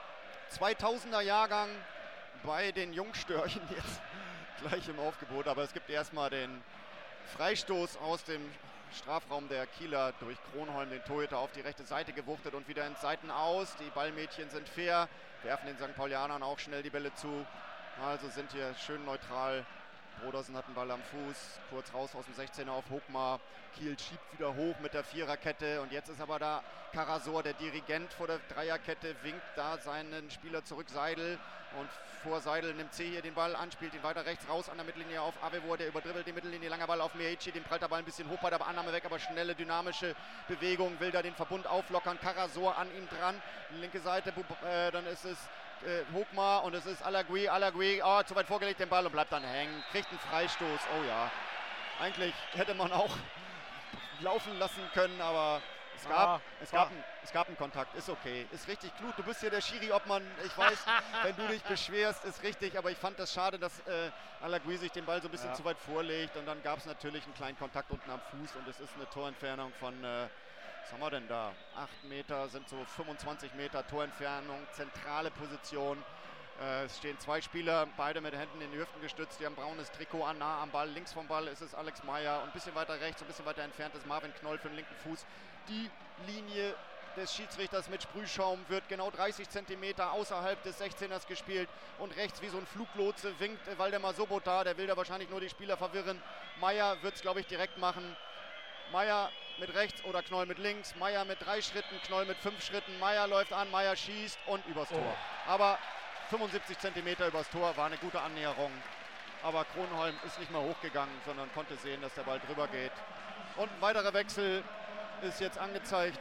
2000er Jahrgang bei den Jungstörchen jetzt gleich im Aufgebot. Aber es gibt erstmal den Freistoß aus dem Strafraum der Kieler durch Kronholm, den Torhüter auf die rechte Seite gewuchtet und wieder ins Seiten aus. Die Ballmädchen sind fair, werfen den St. Paulianern auch schnell die Bälle zu. Also sind hier schön neutral. Brodersen hat den Ball am Fuß, kurz raus aus dem 16er auf Hochmar. Kiel schiebt wieder hoch mit der Viererkette und jetzt ist aber da Karasor, der Dirigent vor der Dreierkette, winkt da seinen Spieler zurück, Seidel. Und vor Seidel nimmt C hier den Ball an, spielt ihn weiter rechts raus an der Mittellinie auf Avevor, der überdribbelt die Mittellinie, langer Ball auf Miyaichi, dem prallt der Ball ein bisschen hoch bei der Annahme weg, aber schnelle, dynamische Bewegung, will da den Verbund auflockern, Karasor an ihm dran, linke Seite, dann ist es Hochmar und es ist Alagui, zu weit vorgelegt den Ball und bleibt dann hängen, kriegt einen Freistoß, oh ja, eigentlich hätte man auch laufen lassen können, aber es gab einen Kontakt, ist okay, ist richtig gut, du bist hier der Schiri-Obmann, ich weiß, wenn du dich beschwerst, ist richtig, aber ich fand das schade, dass Alagui sich den Ball so ein bisschen zu weit vorlegt und dann gab es natürlich einen kleinen Kontakt unten am Fuß und es ist eine Torentfernung von was haben wir denn da? 8 Meter sind so 25 Meter Torentfernung, zentrale Position. Es stehen zwei Spieler, beide mit Händen in die Hüften gestützt, die haben braunes Trikot an, nah am Ball. Links vom Ball ist es Alex Meier und ein bisschen weiter rechts, ein bisschen weiter entfernt ist Marvin Knoll für den linken Fuß. Die Linie des Schiedsrichters mit Sprühschaum wird genau 30 Zentimeter außerhalb des 16ers gespielt und rechts wie so ein Fluglotse winkt Waldemar Sobota, der will da wahrscheinlich nur die Spieler verwirren. Meier wird es, glaube ich, direkt machen. Meier mit rechts oder Knoll mit links, Meier mit 3 Schritten, Knoll mit 5 Schritten, Meier läuft an, Meier schießt und übers Tor. Aber 75 Zentimeter übers Tor war eine gute Annäherung. Aber Kronholm ist nicht mehr hochgegangen, sondern konnte sehen, dass der Ball drüber geht. Und ein weiterer Wechsel ist jetzt angezeigt.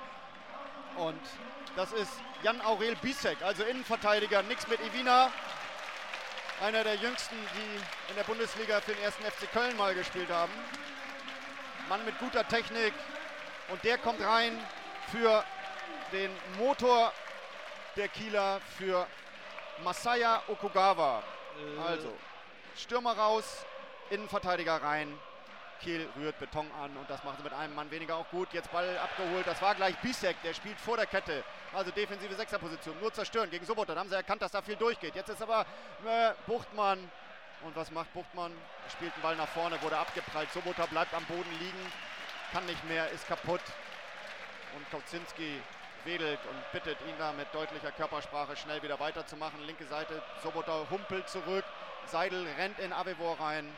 Und das ist Jan Aurel Bisek, also Innenverteidiger, nichts mit Iwina. Einer der jüngsten, die in der Bundesliga für den 1. FC Köln mal gespielt haben. Mann mit guter Technik und der kommt rein für den Motor der Kieler, für Masaya Okugawa. Also Stürmer raus, Innenverteidiger rein, Kiel rührt Beton an und das machen sie mit einem Mann weniger auch gut. Jetzt Ball abgeholt, das war gleich Bisek, der spielt vor der Kette, also defensive Sechserposition, nur zerstören gegen Sobota. Da haben sie erkannt, dass da viel durchgeht. Jetzt ist aber Buchtmann. Und was macht Buchtmann? Spielt den Ball nach vorne, wurde abgeprallt. Sobota bleibt am Boden liegen, kann nicht mehr, ist kaputt. Und Kauzinski wedelt und bittet ihn da mit deutlicher Körpersprache schnell wieder weiterzumachen. Linke Seite, Sobota humpelt zurück. Seidel rennt in Avevor rein.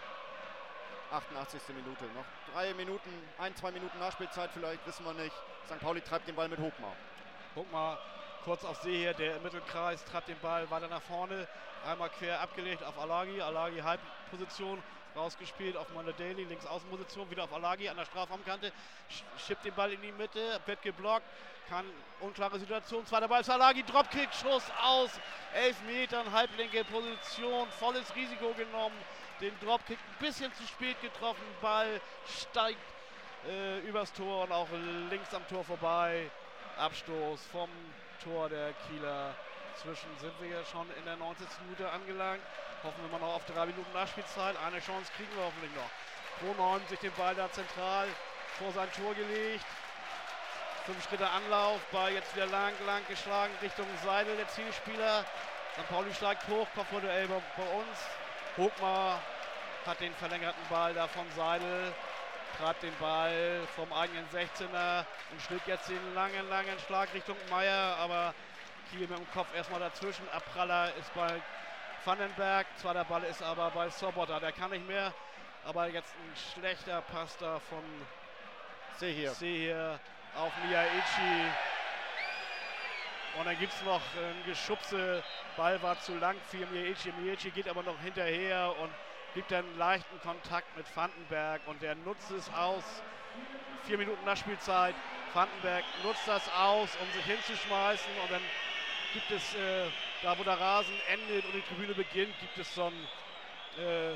88. Minute. Noch 3 Minuten, 1-2 Minuten Nachspielzeit vielleicht, wissen wir nicht. St. Pauli treibt den Ball mit Hochmar. Hochmar kurz auf See hier, der im Mittelkreis treibt den Ball weiter nach vorne. Einmal quer abgelegt auf Alagi. Alagi halb Position, rausgespielt auf Molle Daly, links Außenposition, wieder auf Alagi an der Strafraumkante, schippt den Ball in die Mitte, wird geblockt, unklare Situation, zweiter Ball für Alagi, Dropkick, Schuss aus 11 Metern, halblinke Position, volles Risiko genommen, den Dropkick ein bisschen zu spät getroffen, Ball steigt übers Tor und auch links am Tor vorbei, Abstoß vom Tor der Kieler. Inzwischen sind wir ja schon in der 90. Minute angelangt. Hoffen wir mal noch auf 3 Minuten Nachspielzeit. Eine Chance kriegen wir hoffentlich noch. Kronholm sich den Ball da zentral vor sein Tor gelegt. 5 Schritte Anlauf, Ball jetzt wieder lang geschlagen Richtung Seidel, der Zielspieler. St. Pauli steigt hoch, Kopfballduell bei uns. Hochmar hat den verlängerten Ball da von Seidel. Treibt den Ball vom eigenen 16er und schlägt jetzt den langen Schlag Richtung Meier, aber Kiel mit dem Kopf erstmal dazwischen. Abpraller ist bei Vandenberg. Zweiter Ball ist aber bei Sobotta. Der kann nicht mehr. Aber jetzt ein schlechter Pass da von Sehir auf Miyaichi. Und dann gibt es noch ein Geschubse. Ball war zu lang für Miyaichi. Miyaichi geht aber noch hinterher und gibt dann leichten Kontakt mit Vandenberg. Und der nutzt es aus. 4 Minuten Nachspielzeit. Vandenberg nutzt das aus, um sich hinzuschmeißen. Und dann gibt es, da wo der Rasen endet und die Tribüne beginnt, gibt es so einen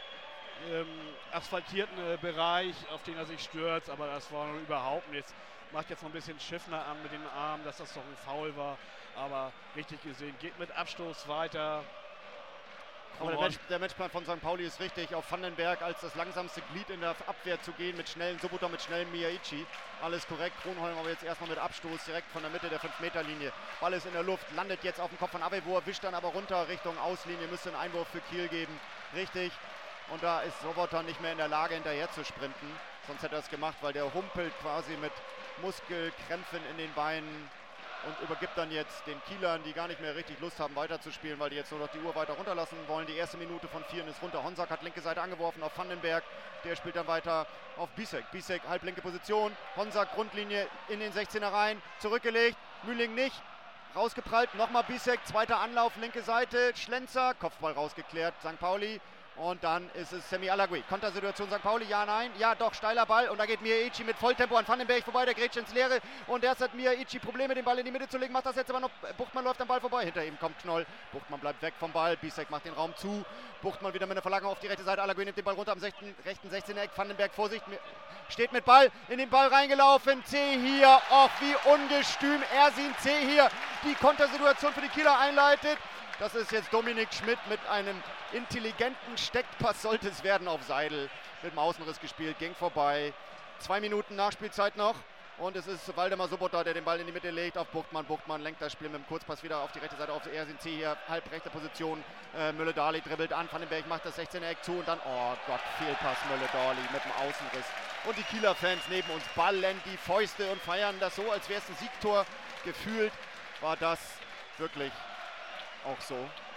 asphaltierten Bereich, auf den er sich stürzt, aber das war noch überhaupt nichts. Macht jetzt noch ein bisschen Schiffner an mit den Armen, dass das doch ein Foul war, aber richtig gesehen, geht mit Abstoß weiter. Aber der Matchplan von St. Pauli ist richtig, auf Vandenberg als das langsamste Glied in der Abwehr zu gehen, mit schnellen Sobotta, mit schnellen Miyaichi. Alles korrekt, Kronholm aber jetzt erstmal mit Abstoß direkt von der Mitte der 5-Meter-Linie. Ball ist in der Luft, landet jetzt auf dem Kopf von Avevor, wischt dann aber runter Richtung Auslinie, müsste einen Einwurf für Kiel geben. Richtig, und da ist Sobotta nicht mehr in der Lage hinterher zu sprinten, sonst hätte er es gemacht, weil der humpelt quasi mit Muskelkrämpfen in den Beinen und übergibt dann jetzt den Kielern, die gar nicht mehr richtig Lust haben weiterzuspielen, weil die jetzt nur noch die Uhr weiter runterlassen wollen. Die erste Minute von 4 ist runter. Honsack hat linke Seite angeworfen auf Vandenberg. Der spielt dann weiter auf Bisek. Bisek halblinke Position. Honsack Grundlinie in den 16er rein. Zurückgelegt. Mühling nicht. Rausgeprallt. Nochmal Bisek. Zweiter Anlauf. Linke Seite. Schlenzer. Kopfball rausgeklärt. St. Pauli. Und dann ist es Semi Alagui. Kontersituation St. Pauli, ja, nein, ja doch, steiler Ball. Und da geht Miyaichi mit Volltempo an Vandenberg vorbei, der grätscht ins Leere. Und erst hat Miyaichi Probleme, den Ball in die Mitte zu legen, macht das jetzt aber noch. Buchtmann läuft am Ball vorbei, hinter ihm kommt Knoll. Buchtmann bleibt weg vom Ball, Bisek macht den Raum zu. Buchtmann wieder mit einer Verlagerung auf die rechte Seite, Alagui nimmt den Ball runter am rechten 16er Eck. Vandenberg, Vorsicht, steht mit Ball, in den Ball reingelaufen. Zehir, och wie ungestüm Ersin Zehir die Kontersituation für die Kieler einleitet. Das ist jetzt Dominik Schmidt mit einem intelligenten Steckpass, sollte es werden, auf Seidel. Mit dem Außenriss gespielt, ging vorbei. 2 Minuten Nachspielzeit noch. Und es ist Waldemar Sobotta, der den Ball in die Mitte legt auf Buchtmann. Buchtmann lenkt das Spiel mit dem Kurzpass wieder auf die rechte Seite auf Ersin Zehir, halb rechte Position. Mülle-Dali dribbelt an, Vandenberg macht das 16er Eck zu und dann, oh Gott, Fehlpass Mülle-Dali mit dem Außenriss. Und die Kieler Fans neben uns ballen die Fäuste und feiern das so, als wäre es ein Siegtor. Gefühlt war das wirklich auch so.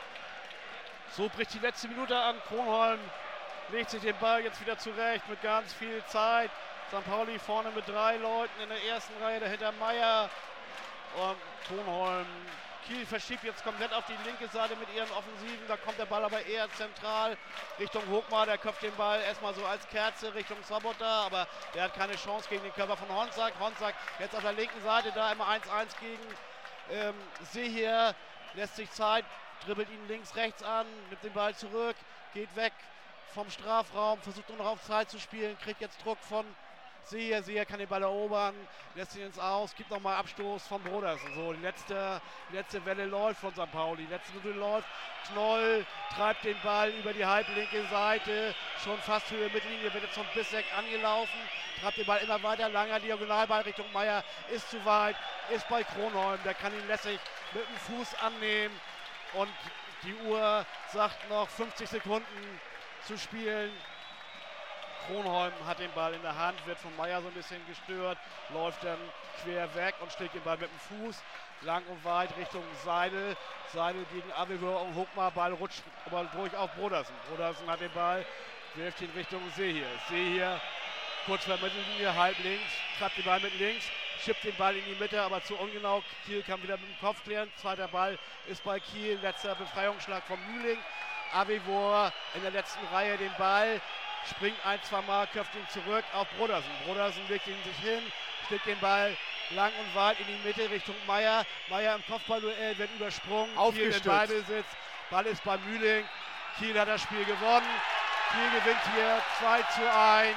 So bricht die letzte Minute an. Kronholm legt sich den Ball jetzt wieder zurecht mit ganz viel Zeit. St. Pauli vorne mit 3 Leuten in der ersten Reihe, dahinter Meier und Kronholm. Kiel verschiebt jetzt komplett auf die linke Seite mit ihren Offensiven. Da kommt der Ball aber eher zentral Richtung Hochmar. Der köpft den Ball erstmal so als Kerze Richtung Sobotta, aber der hat keine Chance gegen den Körper von Honsack. Honsack jetzt auf der linken Seite da immer 1-1 gegen Sehir. Lässt sich Zeit, dribbelt ihn links, rechts an, nimmt den Ball zurück, geht weg vom Strafraum, versucht nur noch auf Zeit zu spielen, kriegt jetzt Druck von Sehir. Sehir kann den Ball erobern, lässt ihn ins Aus, gibt nochmal Abstoß von Brodersen. So, die letzte Welle läuft von St. Pauli, die letzte Minute läuft. Knoll treibt den Ball über die halblinke Seite, schon fast Höhe Mittellinie, wird jetzt von Bisek angelaufen, treibt den Ball immer weiter, langer Diagonalball Richtung Meier, ist zu weit, ist bei Kronholm, der kann ihn lässig mit dem Fuß annehmen und die Uhr sagt noch 50 Sekunden zu spielen. Kronholm hat den Ball in der Hand, wird von Meier so ein bisschen gestört, läuft dann quer weg und schlägt den Ball mit dem Fuß lang und weit Richtung Seidel. Seidel gegen Avevor und Hochmar, Ball rutscht aber durch auf Brodersen. Brodersen hat den Ball, wirft ihn Richtung Sehir. Sehir kurz vor der Mittellinie, halb links, treibt den Ball mit links, schippt den Ball in die Mitte, aber zu ungenau. Kiel kann wieder mit dem Kopf klären. Zweiter Ball ist bei Kiel, letzter Befreiungsschlag von Mühling. Avivor in der letzten Reihe den Ball, springt ein, zwei Mal, köpft ihn zurück auf Brodersen. Brodersen legt ihn sich hin, schlägt den Ball lang und weit in die Mitte Richtung Meier. Meier im Kopfballduell wird übersprungen. Kiel in Ballbesitz. Ball ist bei Mühling. Kiel hat das Spiel gewonnen. Kiel gewinnt hier 2:1.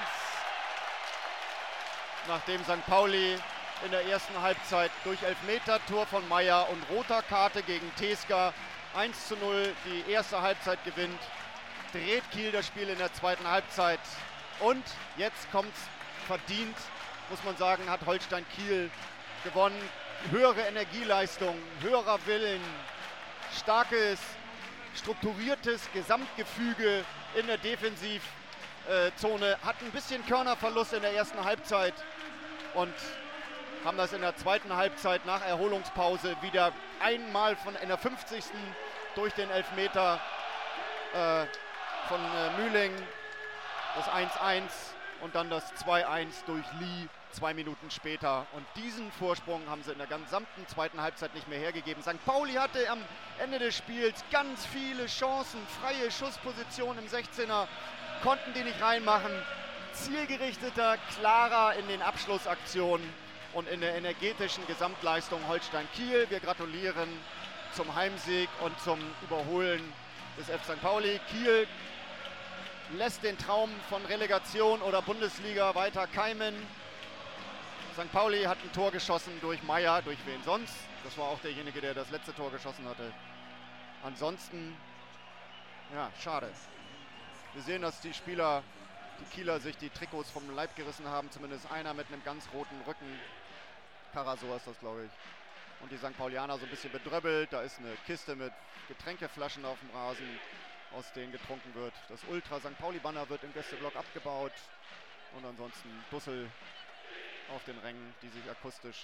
Nachdem St. Pauli in der ersten Halbzeit durch Elfmeter-Tor von Meier und roter Karte gegen Teska 1:0 die erste Halbzeit gewinnt, dreht Kiel das Spiel in der zweiten Halbzeit. Und jetzt kommt's verdient, muss man sagen, hat Holstein Kiel gewonnen. Höhere Energieleistung, höherer Willen, starkes, strukturiertes Gesamtgefüge in der Defensivzone. Hat ein bisschen Körnerverlust in der ersten Halbzeit und haben das in der zweiten Halbzeit nach Erholungspause wieder einmal in der 50. durch den Elfmeter von Mühling, das 1:1 und dann das 2:1 durch Lee 2 Minuten später. Und diesen Vorsprung haben sie in der gesamten zweiten Halbzeit nicht mehr hergegeben. St. Pauli hatte am Ende des Spiels ganz viele Chancen, freie Schusspositionen im 16er, konnten die nicht reinmachen. Zielgerichteter, klarer in den Abschlussaktionen und in der energetischen Gesamtleistung Holstein Kiel. Wir gratulieren zum Heimsieg und zum Überholen des F. St. Pauli. Kiel lässt den Traum von Relegation oder Bundesliga weiter keimen. St. Pauli hat ein Tor geschossen durch Meier, durch wen sonst? Das war auch derjenige, der das letzte Tor geschossen hatte. Ansonsten, ja, schade. Wir sehen, dass die Spieler, die Kieler, sich die Trikots vom Leib gerissen haben. Zumindest einer mit einem ganz roten Rücken. Karasor ist das, glaube ich. Und die St. Paulianer so ein bisschen bedröbbelt. Da ist eine Kiste mit Getränkeflaschen auf dem Rasen, aus denen getrunken wird. Das Ultra St. Pauli-Banner wird im Gästeblock abgebaut. Und ansonsten Bussel auf den Rängen, die sich akustisch...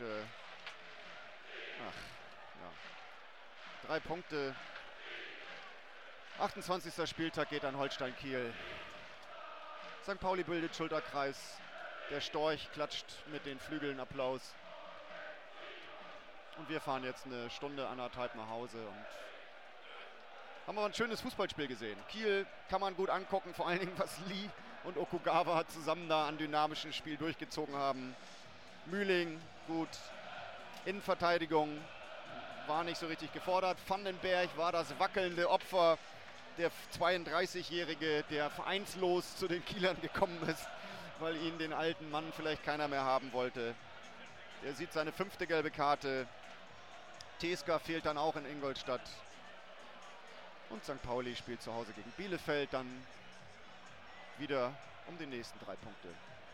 3 Punkte. 28. Spieltag geht an Holstein Kiel. St. Pauli bildet Schulterkreis. Der Storch klatscht mit den Flügeln Applaus. Und wir fahren jetzt eine Stunde, anderthalb nach Hause und haben wir ein schönes Fußballspiel gesehen. Kiel kann man gut angucken, vor allen Dingen was Lee und Okugawa zusammen da an dynamischen Spiel durchgezogen haben. Mühling gut, Innenverteidigung war nicht so richtig gefordert. Vandenberg war das wackelnde Opfer, der 32-Jährige, der vereinslos zu den Kielern gekommen ist, weil ihn den alten Mann vielleicht keiner mehr haben wollte. Er sieht seine 5. gelbe Karte. Teska fehlt dann auch in Ingolstadt. Und St. Pauli spielt zu Hause gegen Bielefeld dann wieder um die nächsten 3 Punkte.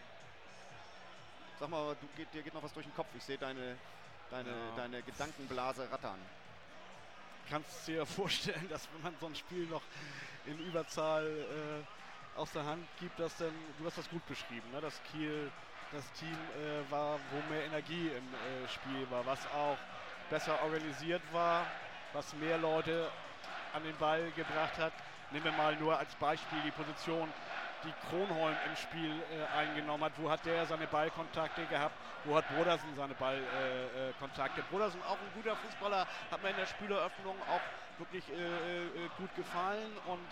Sag mal, dir geht noch was durch den Kopf. Ich sehe deine Gedankenblase rattern. Kannst du dir vorstellen, dass wenn man so ein Spiel noch in Überzahl aus der Hand gibt, dass dann, du hast das gut beschrieben, ne? Dass Kiel das Team war, wo mehr Energie im Spiel war, was auch besser organisiert war, was mehr Leute an den Ball gebracht hat. Nehmen wir mal nur als Beispiel die Position, die Kronholm im Spiel eingenommen hat. Wo hat der seine Ballkontakte gehabt? Wo hat Brodersen seine Ballkontakte? Brodersen auch ein guter Fußballer, hat mir in der Spieleröffnung auch wirklich gut gefallen. Und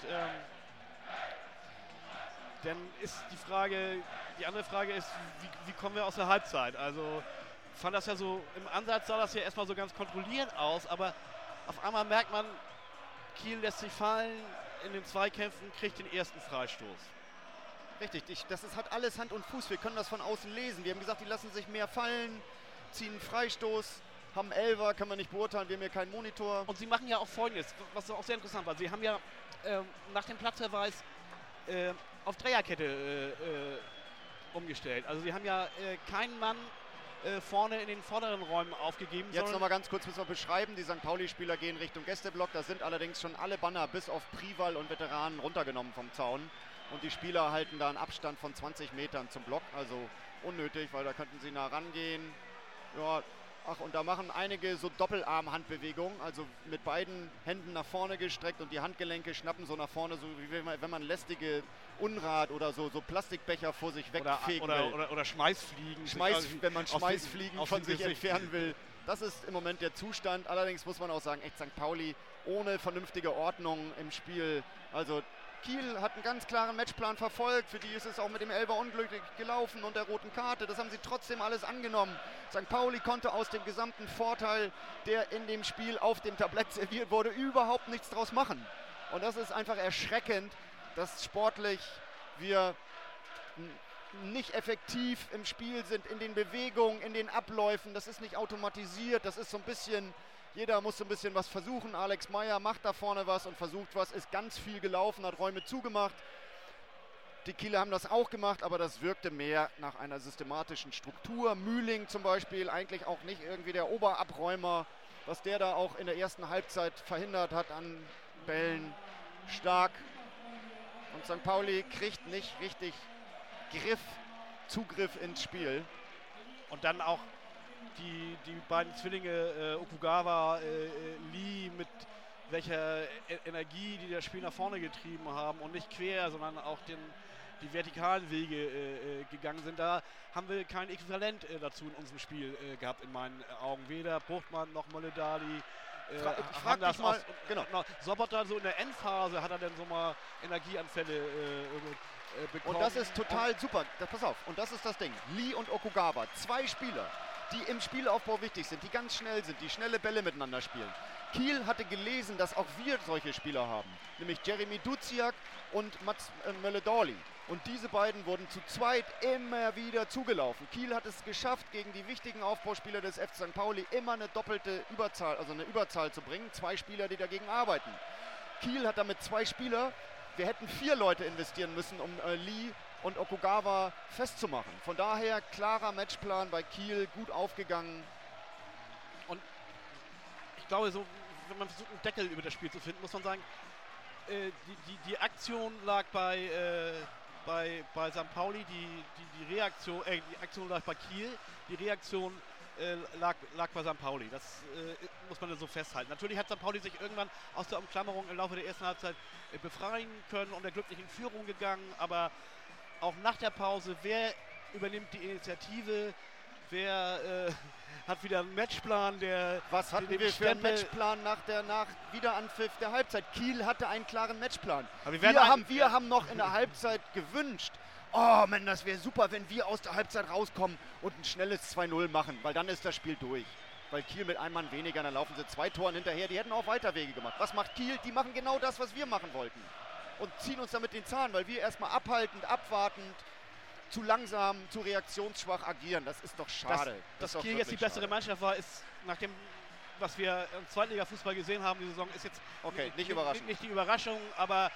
dann ist die andere Frage ist, wie kommen wir aus der Halbzeit? Also fand das ja so, im Ansatz sah das ja erstmal so ganz kontrolliert aus, aber auf einmal merkt man, Kiel lässt sich fallen in den Zweikämpfen, kriegt den ersten Freistoß. Richtig, hat alles Hand und Fuß. Wir können das von außen lesen. Wir haben gesagt, die lassen sich mehr fallen, ziehen einen Freistoß, haben Elfer, kann man nicht beurteilen, wir haben hier keinen Monitor. Und sie machen ja auch Folgendes, was auch sehr interessant war. Sie haben ja nach dem Platzverweis auf Dreierkette umgestellt. Also sie haben ja keinen Mann vorne in den vorderen Räumen aufgegeben. Jetzt nochmal ganz kurz müssen wir beschreiben, die St. Pauli-Spieler gehen Richtung Gästeblock. Da sind allerdings schon alle Banner bis auf Prival und Veteranen runtergenommen vom Zaun. Und die Spieler halten da einen Abstand von 20 Metern zum Block. Also unnötig, weil da könnten sie nah rangehen. Ja, und da machen einige so Doppelarm-Handbewegungen. Also mit beiden Händen nach vorne gestreckt und die Handgelenke schnappen so nach vorne, so wie wenn man lästige Unrat oder so Plastikbecher vor sich wegfegen will. Oder Schmeißfliegen. Wenn man Schmeißfliegen von sich entfernen will. Das ist im Moment der Zustand. Allerdings muss man auch sagen, echt St. Pauli ohne vernünftige Ordnung im Spiel. Also Kiel hat einen ganz klaren Matchplan verfolgt, für die ist es auch mit dem Elfer unglücklich gelaufen und der roten Karte. Das haben sie trotzdem alles angenommen. St. Pauli konnte aus dem gesamten Vorteil, der in dem Spiel auf dem Tablett serviert wurde, überhaupt nichts draus machen. Und das ist einfach erschreckend, dass sportlich wir nicht effektiv im Spiel sind, in den Bewegungen, in den Abläufen. Das ist nicht automatisiert, das ist so ein bisschen... Jeder muss so ein bisschen was versuchen. Alex Meyer macht da vorne was und versucht was, ist ganz viel gelaufen, hat Räume zugemacht. Die Kieler haben das auch gemacht, aber das wirkte mehr nach einer systematischen Struktur. Mühling zum Beispiel, eigentlich auch nicht irgendwie der Oberabräumer, was der da auch in der ersten Halbzeit verhindert hat an Bällen. Stark. Und St. Pauli kriegt nicht richtig Zugriff ins Spiel. Und dann auch die beiden Zwillinge Okugawa, Lee, mit welcher Energie die das Spiel nach vorne getrieben haben und nicht quer, sondern auch die vertikalen Wege gegangen sind. Da haben wir kein Äquivalent dazu in unserem Spiel gehabt, in meinen Augen. Weder Buchtmann noch Moledali. Ich frage dich mal, genau. Sobotta, so in der Endphase hat er dann so mal Energieanfälle bekommen. Und das ist total super. Pass auf, und das ist das Ding. Lee und Okugawa, 2 Spieler, die im Spielaufbau wichtig sind, die ganz schnell sind, die schnelle Bälle miteinander spielen. Kiel hatte gelesen, dass auch wir solche Spieler haben, nämlich Jeremy Duziak und Mats Mölle-Dorli. Und diese beiden wurden zu zweit immer wieder zugelaufen. Kiel hat es geschafft, gegen die wichtigen Aufbauspieler des FC St. Pauli immer eine doppelte Überzahl, also eine Überzahl zu bringen. 2 Spieler, die dagegen arbeiten. Kiel hat damit 2 Spieler. Wir hätten 4 Leute investieren müssen, um Lee und Okugawa festzumachen. Von daher klarer Matchplan bei Kiel, gut aufgegangen. Und ich glaube, so, wenn man versucht, einen Deckel über das Spiel zu finden, muss man sagen, die Aktion lag bei St. Pauli, die Aktion lag bei Kiel, die Reaktion lag bei St. Pauli. Das muss man so festhalten. Natürlich hat St. Pauli sich irgendwann aus der Umklammerung im Laufe der ersten Halbzeit befreien können und der glücklichen Führung gegangen, aber auch nach der Pause, wer übernimmt die Initiative, wer hat wieder einen Matchplan, Was hatten wir für einen Matchplan nach Wiederanpfiff der Halbzeit? Kiel hatte einen klaren Matchplan. Wir haben noch in der Halbzeit gewünscht, oh Mann, das wäre super, wenn wir aus der Halbzeit rauskommen und ein schnelles 2-0 machen, weil dann ist das Spiel durch. Weil Kiel mit einem Mann weniger, dann laufen sie 2 Toren hinterher, die hätten auch Weiterwege gemacht. Was macht Kiel? Die machen genau das, was wir machen wollten. Und ziehen uns damit den Zahn, weil wir erstmal abhaltend, abwartend, zu langsam, zu reaktionsschwach agieren. Das ist doch schade. Dass Kiel jetzt die bessere Mannschaft war, ist nach dem, was wir im Zweitliga-Fußball gesehen haben, die Saison ist jetzt nicht überraschend. Nicht die Überraschung, aber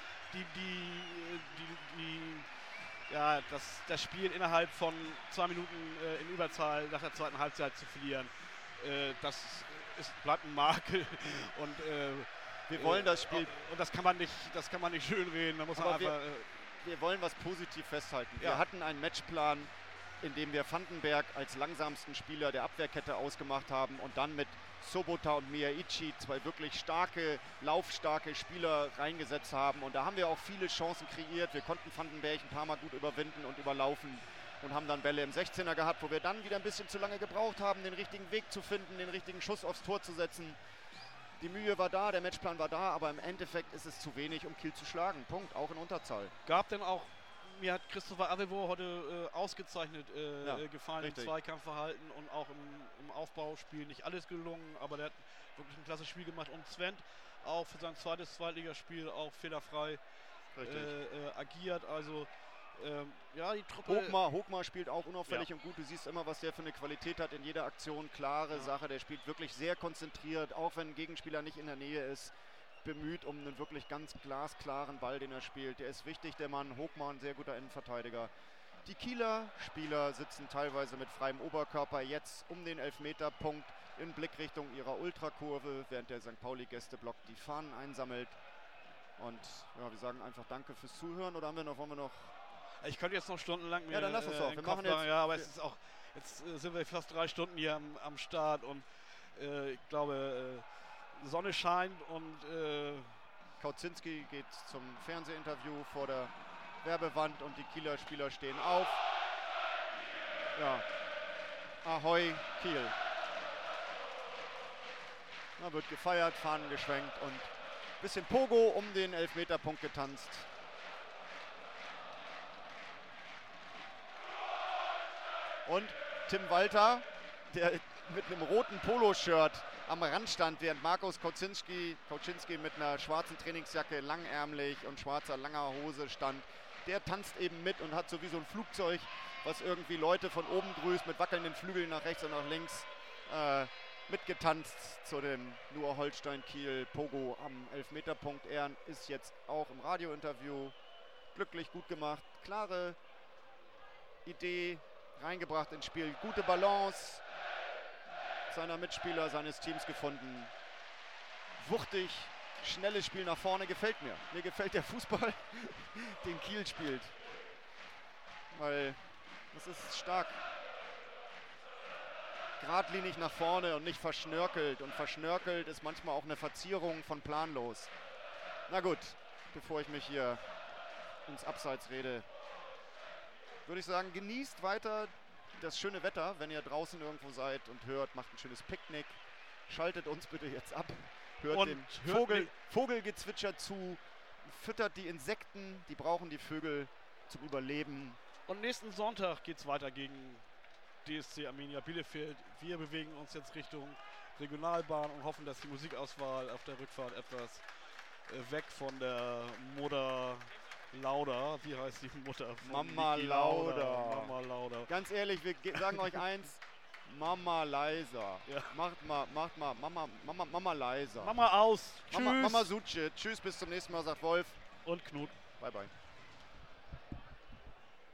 das Spiel innerhalb von 2 Minuten in Überzahl nach der zweiten Halbzeit zu verlieren, bleibt ein Makel. Und wir wollen das Spiel. Und das kann man nicht schönreden. Da muss man einfach. Wir wollen was positiv festhalten. Wir hatten einen Matchplan, in dem wir Vandenberg als langsamsten Spieler der Abwehrkette ausgemacht haben und dann mit Sobota und Miyaichi 2 wirklich laufstarke Spieler reingesetzt haben. Und da haben wir auch viele Chancen kreiert. Wir konnten Vandenberg ein paar Mal gut überwinden und überlaufen und haben dann Bälle im 16er gehabt, wo wir dann wieder ein bisschen zu lange gebraucht haben, den richtigen Weg zu finden, den richtigen Schuss aufs Tor zu setzen. Die Mühe war da, der Matchplan war da, aber im Endeffekt ist es zu wenig, um Kiel zu schlagen. Punkt, auch in Unterzahl. Gab denn auch, mir hat Christopher Avevo heute ausgezeichnet gefallen richtig. Im Zweikampfverhalten und auch im Aufbauspiel nicht alles gelungen, aber der hat wirklich ein klasse Spiel gemacht und Sven auch für sein zweites Zweitligaspiel auch fehlerfrei agiert, also die Truppe... Hochmar spielt auch unauffällig und gut. Du siehst immer, was der für eine Qualität hat in jeder Aktion. Klare Sache, der spielt wirklich sehr konzentriert, auch wenn ein Gegenspieler nicht in der Nähe ist. Bemüht um einen wirklich ganz glasklaren Ball, den er spielt. Der ist wichtig, der Mann. Hochmar, ein sehr guter Innenverteidiger. Die Kieler Spieler sitzen teilweise mit freiem Oberkörper jetzt um den Elfmeterpunkt in Blickrichtung ihrer Ultrakurve, während der St. Pauli-Gästeblock die Fahnen einsammelt. Und wir sagen einfach Danke fürs Zuhören. Oder wollen wir noch... Ich könnte jetzt noch stundenlang dann lass uns doch. Wir machen jetzt, aber es ist auch, jetzt sind wir fast 3 Stunden hier am Start und ich glaube, Sonne scheint und Kautzinski geht zum Fernsehinterview vor der Werbewand und die Kieler Spieler stehen auf. Ja, Ahoi Kiel. Da wird gefeiert, Fahnen geschwenkt und ein bisschen Pogo um den Elfmeterpunkt getanzt. Und Tim Walter, der mit einem roten Poloshirt am Rand stand, während Markus Kocinski mit einer schwarzen Trainingsjacke, langärmlich und schwarzer langer Hose stand, der tanzt eben mit und hat so wie so ein Flugzeug, was irgendwie Leute von oben grüßt, mit wackelnden Flügeln nach rechts und nach links, mitgetanzt zu den nur Holstein-Kiel Pogo am Elfmeterpunkt. Er ist jetzt auch im Radiointerview glücklich, gut gemacht, klare Idee reingebracht ins Spiel, gute Balance seiner Mitspieler, seines Teams gefunden. Wuchtig, schnelles Spiel nach vorne, gefällt mir. Mir gefällt der Fußball, den Kiel spielt. Weil das ist stark. Geradlinig nach vorne und nicht verschnörkelt. Und verschnörkelt ist manchmal auch eine Verzierung von planlos. Na gut, bevor ich mich hier ins Abseits rede, würde ich sagen, genießt weiter das schöne Wetter, wenn ihr draußen irgendwo seid und hört, macht ein schönes Picknick. Schaltet uns bitte jetzt ab. Hört Und dem hört Vogelgezwitscher zu. Füttert die Insekten, die brauchen die Vögel zum Überleben. Und nächsten Sonntag geht es weiter gegen DSC Arminia Bielefeld. Wir bewegen uns jetzt Richtung Regionalbahn und hoffen, dass die Musikauswahl auf der Rückfahrt etwas weg von der Mutter Lauda. Wie heißt die Mutter? Von Mama Niki Lauda. Mama Lauda. Ganz ehrlich, wir sagen euch eins, Mama leiser. Ja. Macht mal, Mama leiser. Mama aus. Tschüss. Mama Sutsche. Tschüss, bis zum nächsten Mal, sagt Wolf. Und Knut. Bye, bye.